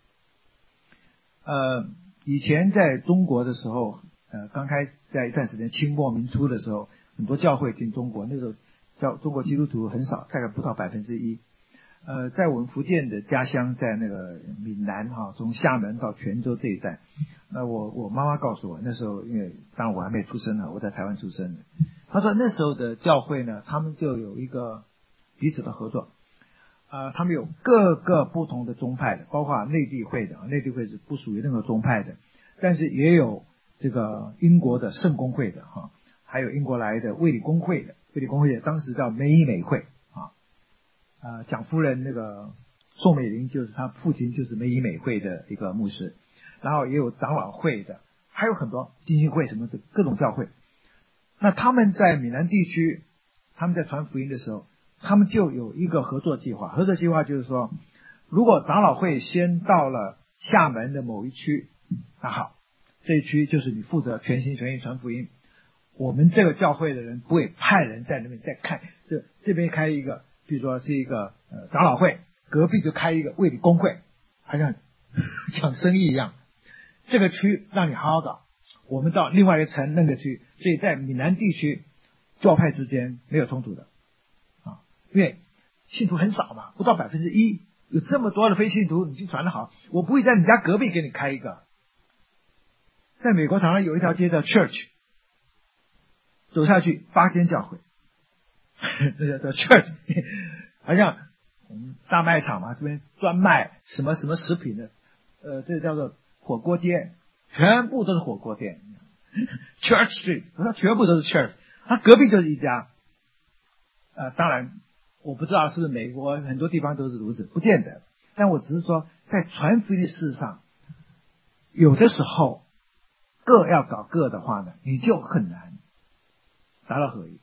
以前在中国的时候，刚开始在一段时间清末民初的时候，很多教会进中国，那时候中国基督徒很少，大概不到1%。在我们福建的家乡，在那个闽南从厦门到泉州这一带，那我妈妈告诉我，那时候因为当然我还没出生呢，我在台湾出生的，她说那时候的教会呢，他们就有一个彼此的合作，他们有各个不同的宗派的，包括内地会的，内地会是不属于任何宗派的，但是也有这个英国的圣公会的还有英国来的卫理公会的，卫理公会当时叫美以美会蒋夫人那个宋美龄就是他父亲就是美以美会的一个牧师，然后也有长老会的，还有很多浸信会什么的各种教会。那他们在闽南地区，他们在传福音的时候，他们就有一个合作计划。合作计划就是说，如果长老会先到了厦门的某一区，那好，这一区就是你负责全心全意传福音。我们这个教会的人不会派人在那边再看，这边开一个比如说是一个长老会，隔壁就开一个卫理公会，好像讲生意一样。这个区让你好好搞，我们到另外一个城那个区，所以在闽南地区教派之间没有冲突的因为信徒很少嘛，不到1%，有这么多的非信徒，你去传得好，我不会在你家隔壁给你开一个。在美国常常有一条街叫 church， 走下去8间教会那叫 church， 好像我们大卖场嘛，这边专卖什么什么食品的，这叫做火锅街，全部都是火锅店。Church Street， 我说全部都是 church， 它隔壁就是一家。当然我不知道是不是美国很多地方都是如此，不见得。但我只是说，在传福音的事上，有的时候各要搞各的话呢，你就很难达到合一。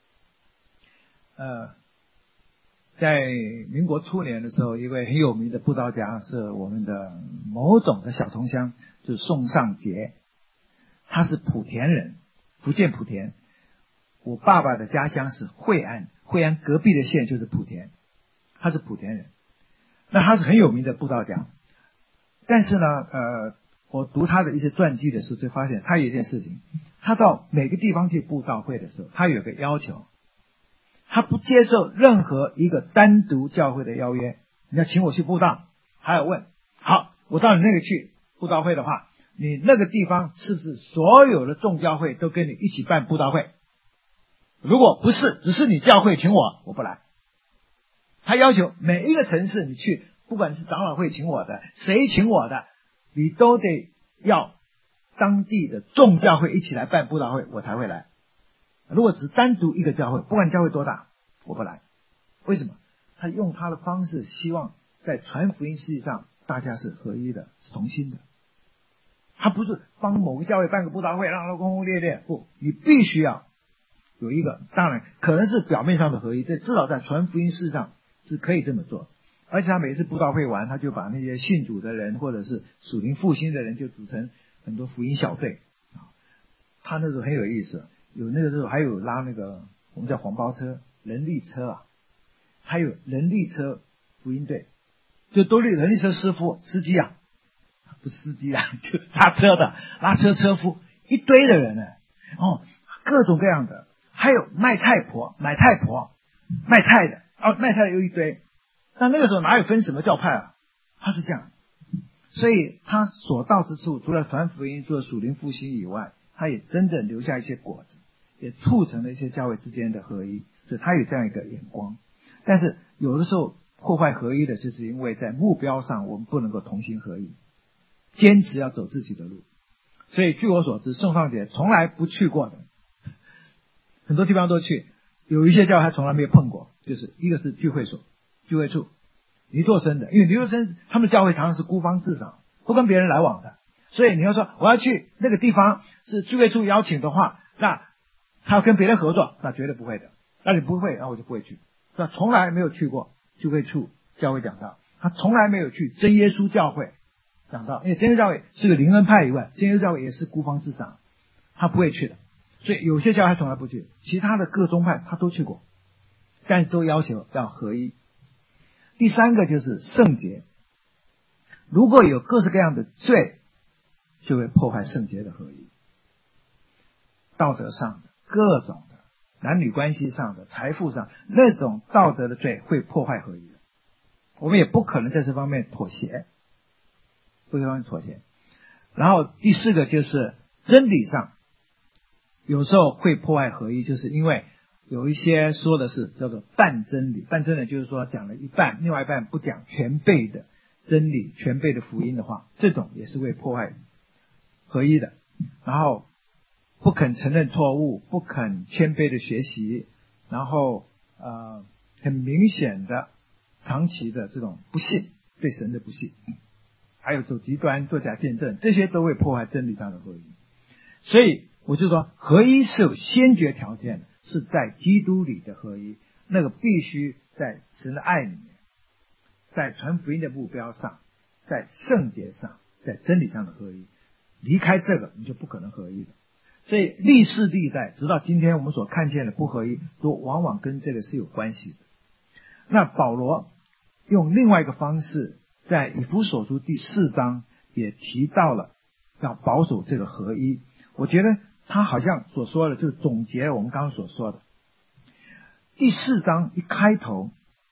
在民国初年的时候，一位很有名的布道家是我们的某种的小同乡，就是宋尚杰，他是莆田人，福建莆田。我爸爸的家乡是惠安，惠安隔壁的县就是莆田，他是莆田人。那他是很有名的布道家，但是呢我读他的一些传记的时候就发现他有一件事情，他到每个地方去布道会的时候，他有个要求，他不接受任何一个单独教会的邀约。你要请我去布道，还要问，好，我到你那个去布道会的话，你那个地方是不是所有的众教会都跟你一起办布道会？如果不是，只是你教会请我，我不来。他要求每一个城市你去，不管是长老会请我的，谁请我的，你都得要当地的众教会一起来办布道会，我才会来。如果只单独一个教会，不管教会多大，我不来。为什么？他用他的方式希望在传福音事际上大家是合一的，是同心的。他不是帮某个教会办个布道会让他轰轰烈烈，不，你必须要有一个，当然可能是表面上的合一，至少在传福音事上是可以这么做。而且他每次布道会完，他就把那些信主的人或者是属灵复兴的人就组成很多福音小队他那时候很有意思，有那个时候还有拉那个我们叫黄包车、人力车还有人力车福音队，就都是人力车师傅、司机不是司机就拉车的、拉车车夫，一堆的人各种各样的，还有卖菜婆、买菜婆、卖菜的卖菜的有一堆。那个时候哪有分什么教派他是这样， 所以他所到之处，除了传福音、做属灵复兴以外，他也真正留下一些果子，也促成了一些教会之间的合一，所以他有这样一个眼光。但是有的时候破坏合一的，就是因为在目标上我们不能够同心合一，坚持要走自己的路。所以据我所知，宋尚杰从来不去过的，很多地方都去，有一些教会他从来没有碰过，就是一个是聚会所、聚会处，尼作生的，因为尼作生他们的教会常常是孤芳自赏，不跟别人来往的，所以你要说我要去那个地方是聚会处邀请的话，那他要跟别人合作，那绝对不会的。那你不会，那我就不会去。那从来没有去过聚会处教会讲道，他从来没有去真耶稣教会讲道，因为真耶稣教会是个灵恩派以外，真耶稣教会也是孤芳自赏，他不会去的。所以有些教会他从来不去，其他的各宗派他都去过，但都要求要合一。第三个就是圣洁，如果有各式各样的罪，就会破坏圣洁的合一。道德上的、各种的、男女关系上的、财富上那种道德的罪会破坏合一的，我们也不可能在这方面妥协，不可能妥协。然后第四个就是真理上，有时候会破坏合一，就是因为有一些说的是叫做半真理，半真理就是说讲了一半，另外一半不讲全备的真理、全备的福音的话，这种也是会破坏合一的。然后不肯承认错误，不肯谦卑的学习，然后很明显的长期的这种不信，对神的不信，还有走极端、做假见证，这些都会破坏真理上的合一。所以我就说合一是有先决条件的，是在基督里的合一，那个必须在神的爱里面，在传福音的目标上，在圣洁上，在真理上的合一，离开这个你就不可能合一的。所以历世历代直到今天我们所看见的不合一，都往往跟这个是有关系的。那保罗用另外一个方式，在以弗所书第4章也提到了要保守这个合一。我觉得他好像所说的就是总结了我们刚刚所说的。第4章一开头，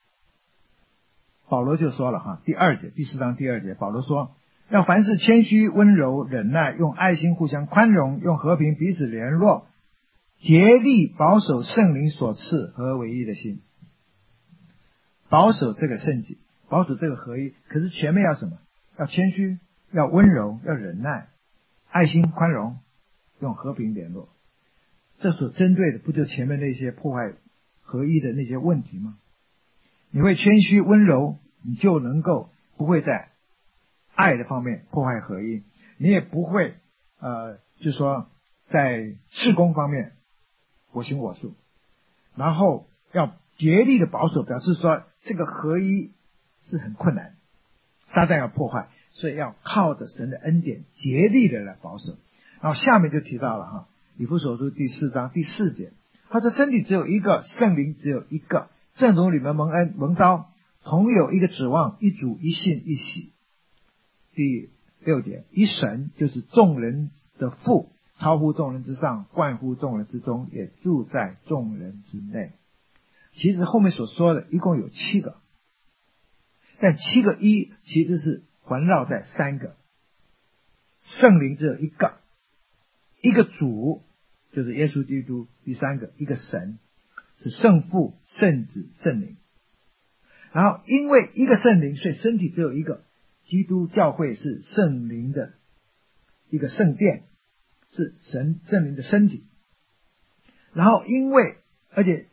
保罗就说了第2节，第4章第2节，保罗说要凡事谦虚、温柔、忍耐，用爱心互相宽容，用和平彼此联络，竭力保守圣灵所赐和唯一的心。保守这个圣洁，保守这个合一，可是前面要什么？要谦虚，要温柔，要忍耐，爱心宽容，用和平联络。这所针对的不就前面那些破坏合一的那些问题吗？你会谦虚温柔，你就能够不会在爱的方面破坏合一，你也不会就是说在事工方面我行我素，然后要竭力的保守，表示说这个合一是很困难，撒旦要破坏，所以要靠着神的恩典竭力的来保守。然后下面就提到了以弗所书第4章第4节，他说身体只有一个，圣灵只有一个，正如你们蒙恩蒙召，同有一个指望，一主一信一洗。第6节，一神就是众人的父，超乎众人之上，冠乎众人之中，也住在众人之内。其实后面所说的一共有7个，但7个一其实是环绕在3个。圣灵只有一个，一个主就是耶稣基督，第3个一个神是圣父、圣子、圣灵。然后因为一个圣灵，所以身体只有一个，基督教会是圣灵的一个圣殿，是圣灵的身体。然后因为而且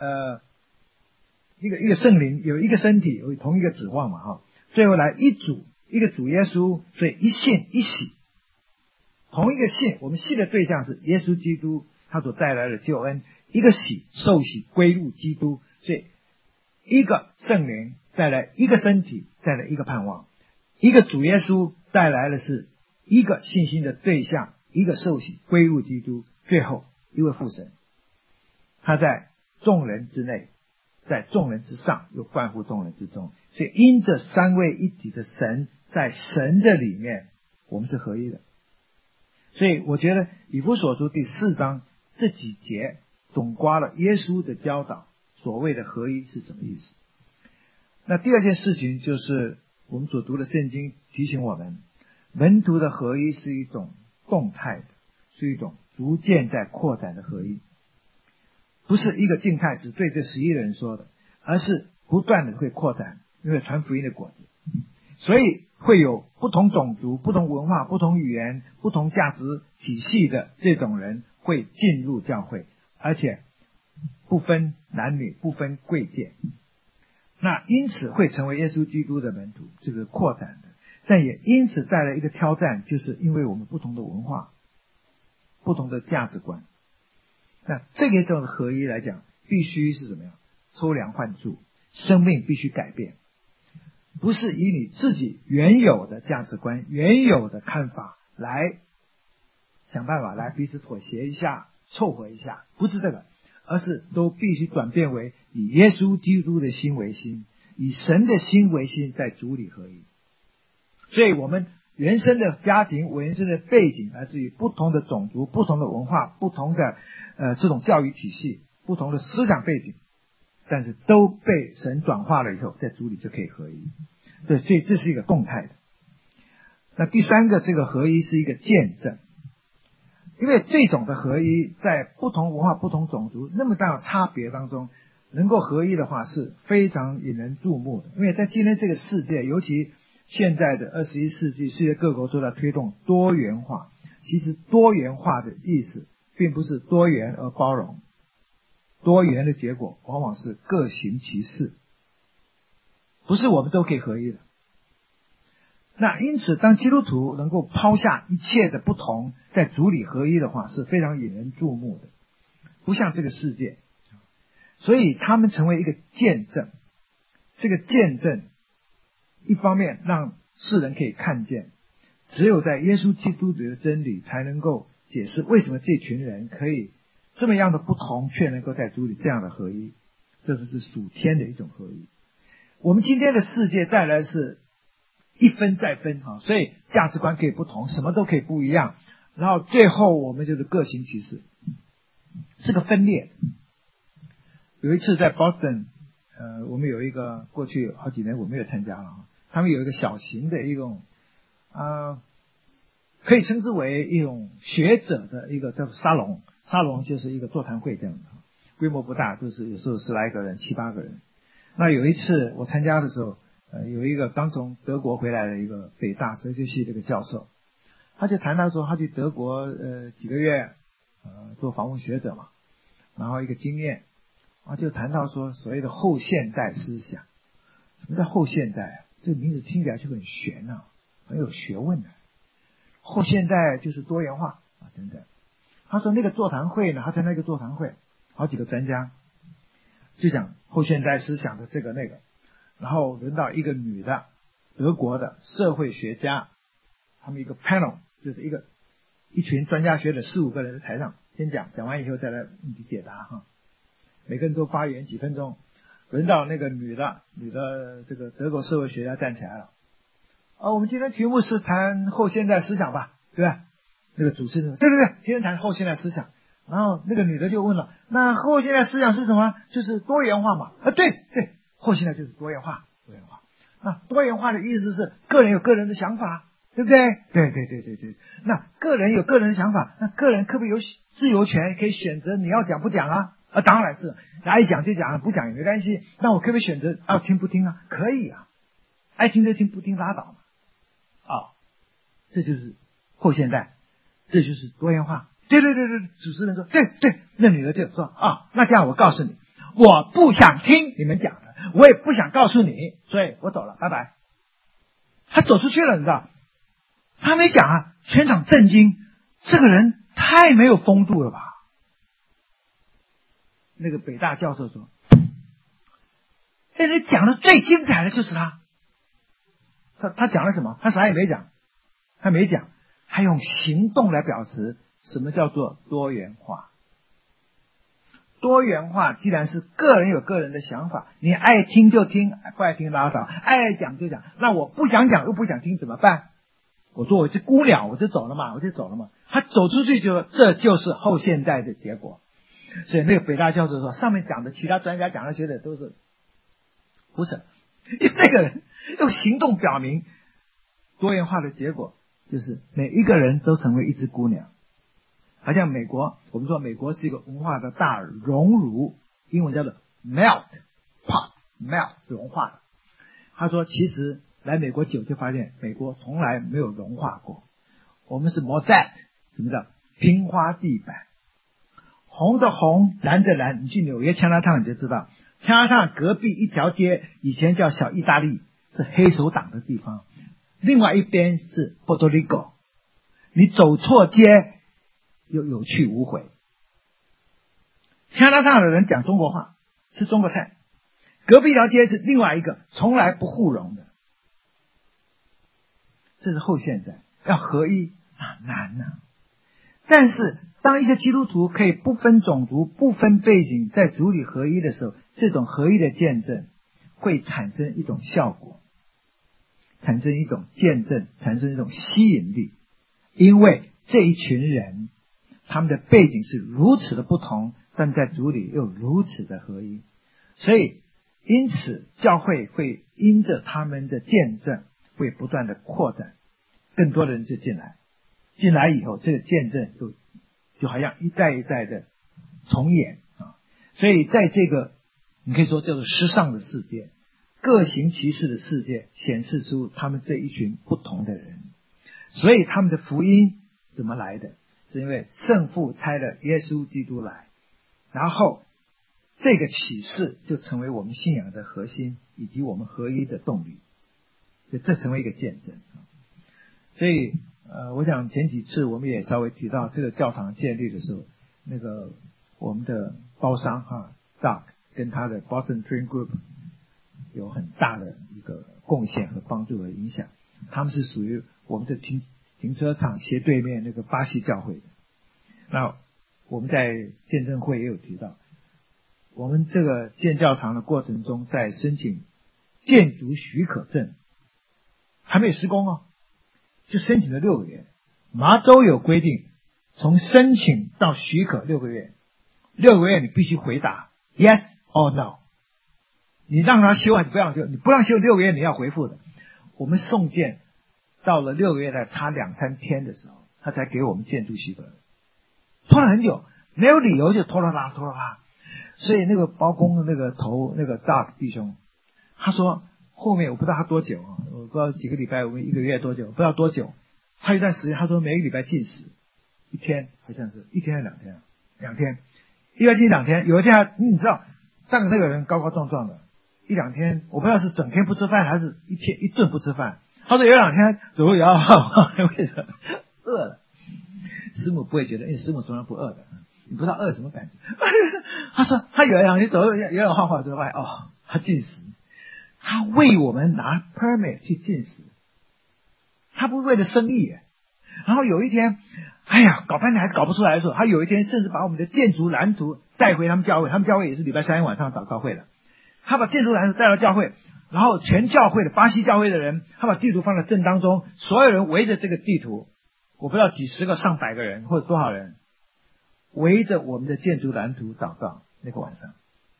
一个圣灵有一个身体，有同一个指望嘛最后来一主，一个主耶稣，所以一信一洗，同一个信，我们信的对象是耶稣基督，他所带来的救恩，一个洗，受洗归入基督，所以一个圣灵带来一个身体，带来一个盼望，一个主耶稣带来的是一个信心的对象，一个受洗归入基督，最后一位父神，他在众人之内，在众人之上，又冠乎众人之中。所以因着三位一体的神，在神的里面我们是合一的。所以我觉得以弗所书第4章这几节总括了耶稣的教导，所谓的合一是什么意思。那第二件事情就是我们所读的圣经提醒我们，门徒的合一是一种动态的，是一种逐渐在扩展的合一，不是一个静态只对这11人说的，而是不断的会扩展，因为传福音的果子，所以会有不同种族、不同文化、不同语言、不同价值体系的这种人会进入教会，而且不分男女，不分贵贱。那因此会成为耶稣基督的门徒，这个扩展的，但也因此带来一个挑战，就是因为我们不同的文化、不同的价值观，那这个种的合一来讲，必须是怎么样？抽梁换柱，生命必须改变，不是以你自己原有的价值观、原有的看法来想办法来彼此妥协一下、凑合一下，不是这个，而是都必须转变为以耶稣基督的心为心，以神的心为心，在主里合一。所以我们原生的家庭、原生的背景来自于不同的种族、不同的文化、不同的这种教育体系、不同的思想背景，但是都被神转化了以后，在主里就可以合一。对，所以这是一个动态的。那第三个，这个合一是一个见证，因为这种的合一在不同文化、不同种族那么大的差别当中，能够合一的话是非常引人注目的。因为在今天这个世界，尤其现在的21世纪，世界各国都在推动多元化。其实多元化的意思并不是多元而包容，多元的结果往往是各行其事，不是我们都可以合一的。那因此当基督徒能够抛下一切的不同，在主里合一的话，是非常引人注目的，不像这个世界。所以他们成为一个见证，这个见证一方面让世人可以看见，只有在耶稣基督的真理才能够解释为什么这群人可以这么样的不同，却能够在主里这样的合一，这就是属天的一种合一。我们今天的世界带来是一分再分，所以价值观可以不同，什么都可以不一样，然后最后我们就是各行其事，是个分裂。有一次在 Boston，我们有一个过去好几年我没有参加了，他们有一个小型的一种可以称之为一种学者的一个叫做沙龙，沙龙就是一个座谈会这样的，规模不大，就是有时候10来个人、7、8个人。那有一次我参加的时候，有一个刚从德国回来的一个北大哲学系这个教授，他就谈到说他去德国几个月做访问学者嘛，然后一个经验，就谈到说所谓的后现代思想。什么叫后现代啊？这个名字听起来就很玄啊，很有学问的。后现代就是多元化等等。他说那个座谈会呢，他在那个座谈会，好几个专家就讲后现代思想的这个那个，然后轮到一个女的德国的社会学家，他们一个 panel 就是一群专家学者4、5个人在台上先讲，讲完以后再来解答每个人都发言几分钟。轮到那个女的这个德国社会学家站起来了，我们今天题目是谈后现代思想吧，对吧？那个主持人说对，今天谈后现代思想。然后那个女的就问了，那后现代思想是什么？就是多元化嘛。对，后现代就是多元化。那多元化的意思是个人有个人的想法，对不对？对。那个人有个人的想法，那个人可不可以有自由权，可以选择你要讲不讲啊？当然是，爱讲就讲，不讲也没关系。那我可不可以选择听不听啊？可以啊，爱听就听，不听拉倒嘛。这就是后现代，这就是多元化。对，主持人说对，那女的就说那这样我告诉你，我不想听你们讲的，我也不想告诉你，所以我走了，拜拜。他走出去了，你知道，他没讲全场震惊，这个人太没有风度了吧。那个北大教授说，那人讲的最精彩的就是他讲了什么？他啥也没讲，他用行动来表示什么叫做多元化。多元化既然是个人有个人的想法，你爱听就听，不爱听拉倒，爱讲就讲。那我不想讲又不想听怎么办？我说我这孤鸟，我就走了嘛。他走出去就说这就是后现代的结果。所以那个北大教授说，上面讲的其他专家讲的学者都是胡扯。 因为这个人用行动表明多元化的结果就是每一个人都成为一只姑娘。好像美国，我们说美国是一个文化的大熔炉，英文叫做 melt pot melt 融化了。他说其实来美国久就发现美国从来没有融化过，我们是 mosaic， 什么叫拼花地板，红的红，蓝的蓝。你去纽约枪拉烫你就知道，枪拉烫隔壁一条街以前叫小意大利，是黑手党的地方，另外一边是 Puerto Rico， 你走错街又有去无回。枪拉烫的人讲中国话，吃中国菜，隔壁一条街是另外一个，从来不互融的。这是后现代，要合一难啊。但是当一些基督徒可以不分种族不分背景在主里合一的时候，这种合一的见证会产生一种效果，产生一种见证，产生一种吸引力。因为这一群人他们的背景是如此的不同，但在主里又如此的合一，所以因此教会会因着他们的见证会不断的扩展，更多的人就进来以后，这个见证就好像一代一代的重演啊。所以在这个你可以说叫做时尚的世界，各行其事的世界，显示出他们这一群不同的人。所以他们的福音怎么来的？是因为圣父差了耶稣基督来，然后这个启示就成为我们信仰的核心以及我们合一的动力，这成为一个见证。所以我想前几次我们也稍微提到这个教堂建立的时候，那个我们的包商Doug 跟他的 Boston Dream Group 有很大的一个贡献和帮助和影响。他们是属于我们的停车场斜对面那个巴西教会的。那我们在见证会也有提到，我们这个建教堂的过程中，在申请建筑许可证还没有施工就申请了6个月。麻州有规定，从申请到许可6个月，6个月你必须回答 yes or no， 你让他修还是不让修，你不让修6个月你要回复的。我们送件到了6个月差2-3天的时候，他才给我们建筑许可，拖了很久，没有理由就拖了拉。所以那个包工的那个头那个大弟兄，他说后面我不知道他多久我不知道几个礼拜，我们1个月多久，不知道多久。他有一段时间他说每个礼拜禁食1天，好像是1天还是2天？2天，一个星期2天。有一天你知道上那个人高高壮壮的，1-2天我不知道是整天不吃饭还是一顿不吃饭。他说有2天走路摇为什么？饿了。师母不会觉得，因为师母从来不饿的，你不知道饿什么感觉。他说他有2天走路有点晃之外他禁食，他为我们拿 permit 去禁食，他不是为了生意。然后有一天搞半天还是搞不出来的时候，他有一天甚至把我们的建筑蓝图带回他们教会，他们教会也是礼拜3晚上祷告会的，他把建筑蓝图带到教会，然后全教会的巴西教会的人，他把地图放在正当中，所有人围着这个地图，我不知道几十个上百个人或者多少人围着我们的建筑蓝图祷告。那个晚上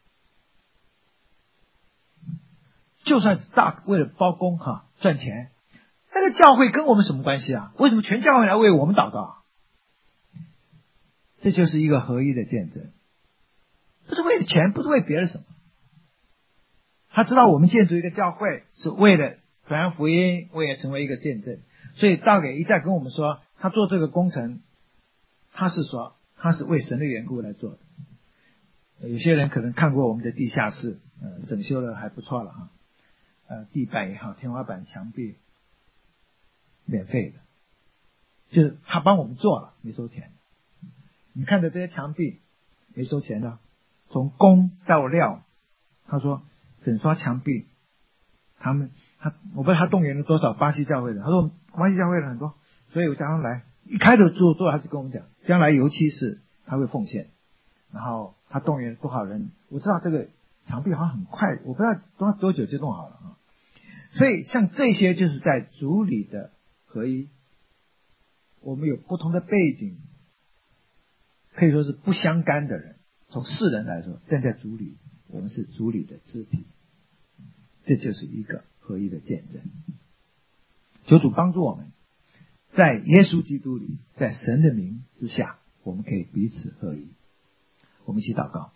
就算是大为了包工赚钱，那个教会跟我们什么关系啊？为什么全教会来为我们祷告？这就是一个合一的见证，不是为了钱，不是为别的什么。他知道我们建筑一个教会是为了传扬福音，为了成为一个见证，所以大给一再跟我们说，他做这个工程，他是说他是为神的缘故来做的。有些人可能看过我们的地下室，整修的还不错了地板也好，天花板墙壁免费的，就是他帮我们做了，没收钱。你看着这些墙壁没收钱的，从工到料。他说粉刷墙壁，我不知道他动员了多少巴西教会的，他说巴西教会的很多，所以我将来一开始做他就跟我们讲，将来油漆是他会奉献，然后他动员多少人，我知道这个墙壁好像很快，我不知道多久就弄好了所以像这些就是在主里的合一。我们有不同的背景，可以说是不相干的人，从世人来说，但在主里我们是主里的肢体。 这就是一个合一的见证。求主帮助我们，在耶稣基督里，在神的名之下，我们可以彼此合一。我们一起祷告。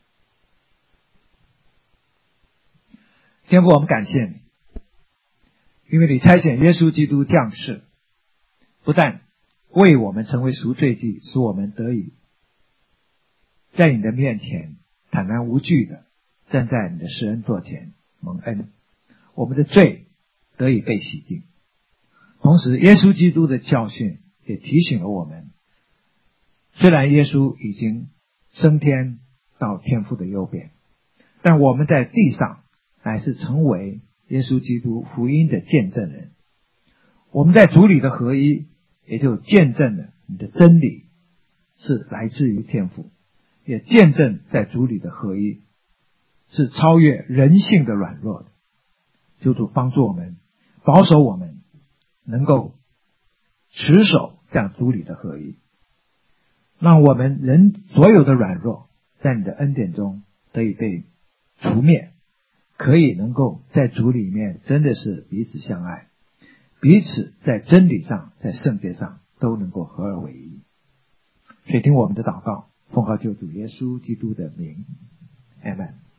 天父，我们感谢你，因为你差遣耶稣基督降世，不但为我们成为赎罪祭，使我们得以在你的面前坦然无惧的站在你的施恩座前蒙恩，我们的罪得以被洗净。同时耶稣基督的教训也提醒了我们，虽然耶稣已经升天到天父的右边，但我们在地上乃是成为耶稣基督福音的见证人。我们在主里的合一，也就见证了你的真理是来自于天父，也见证在主里的合一是超越人性的软弱的。求主帮助我们，保守我们能够持守这样主里的合一，让我们人所有的软弱在你的恩典中得以被除灭，可以能够在主里面真的是彼此相爱，彼此在真理上在圣洁上都能够合而为一。所以听我们的祷告，奉靠救主耶稣基督的名，阿们。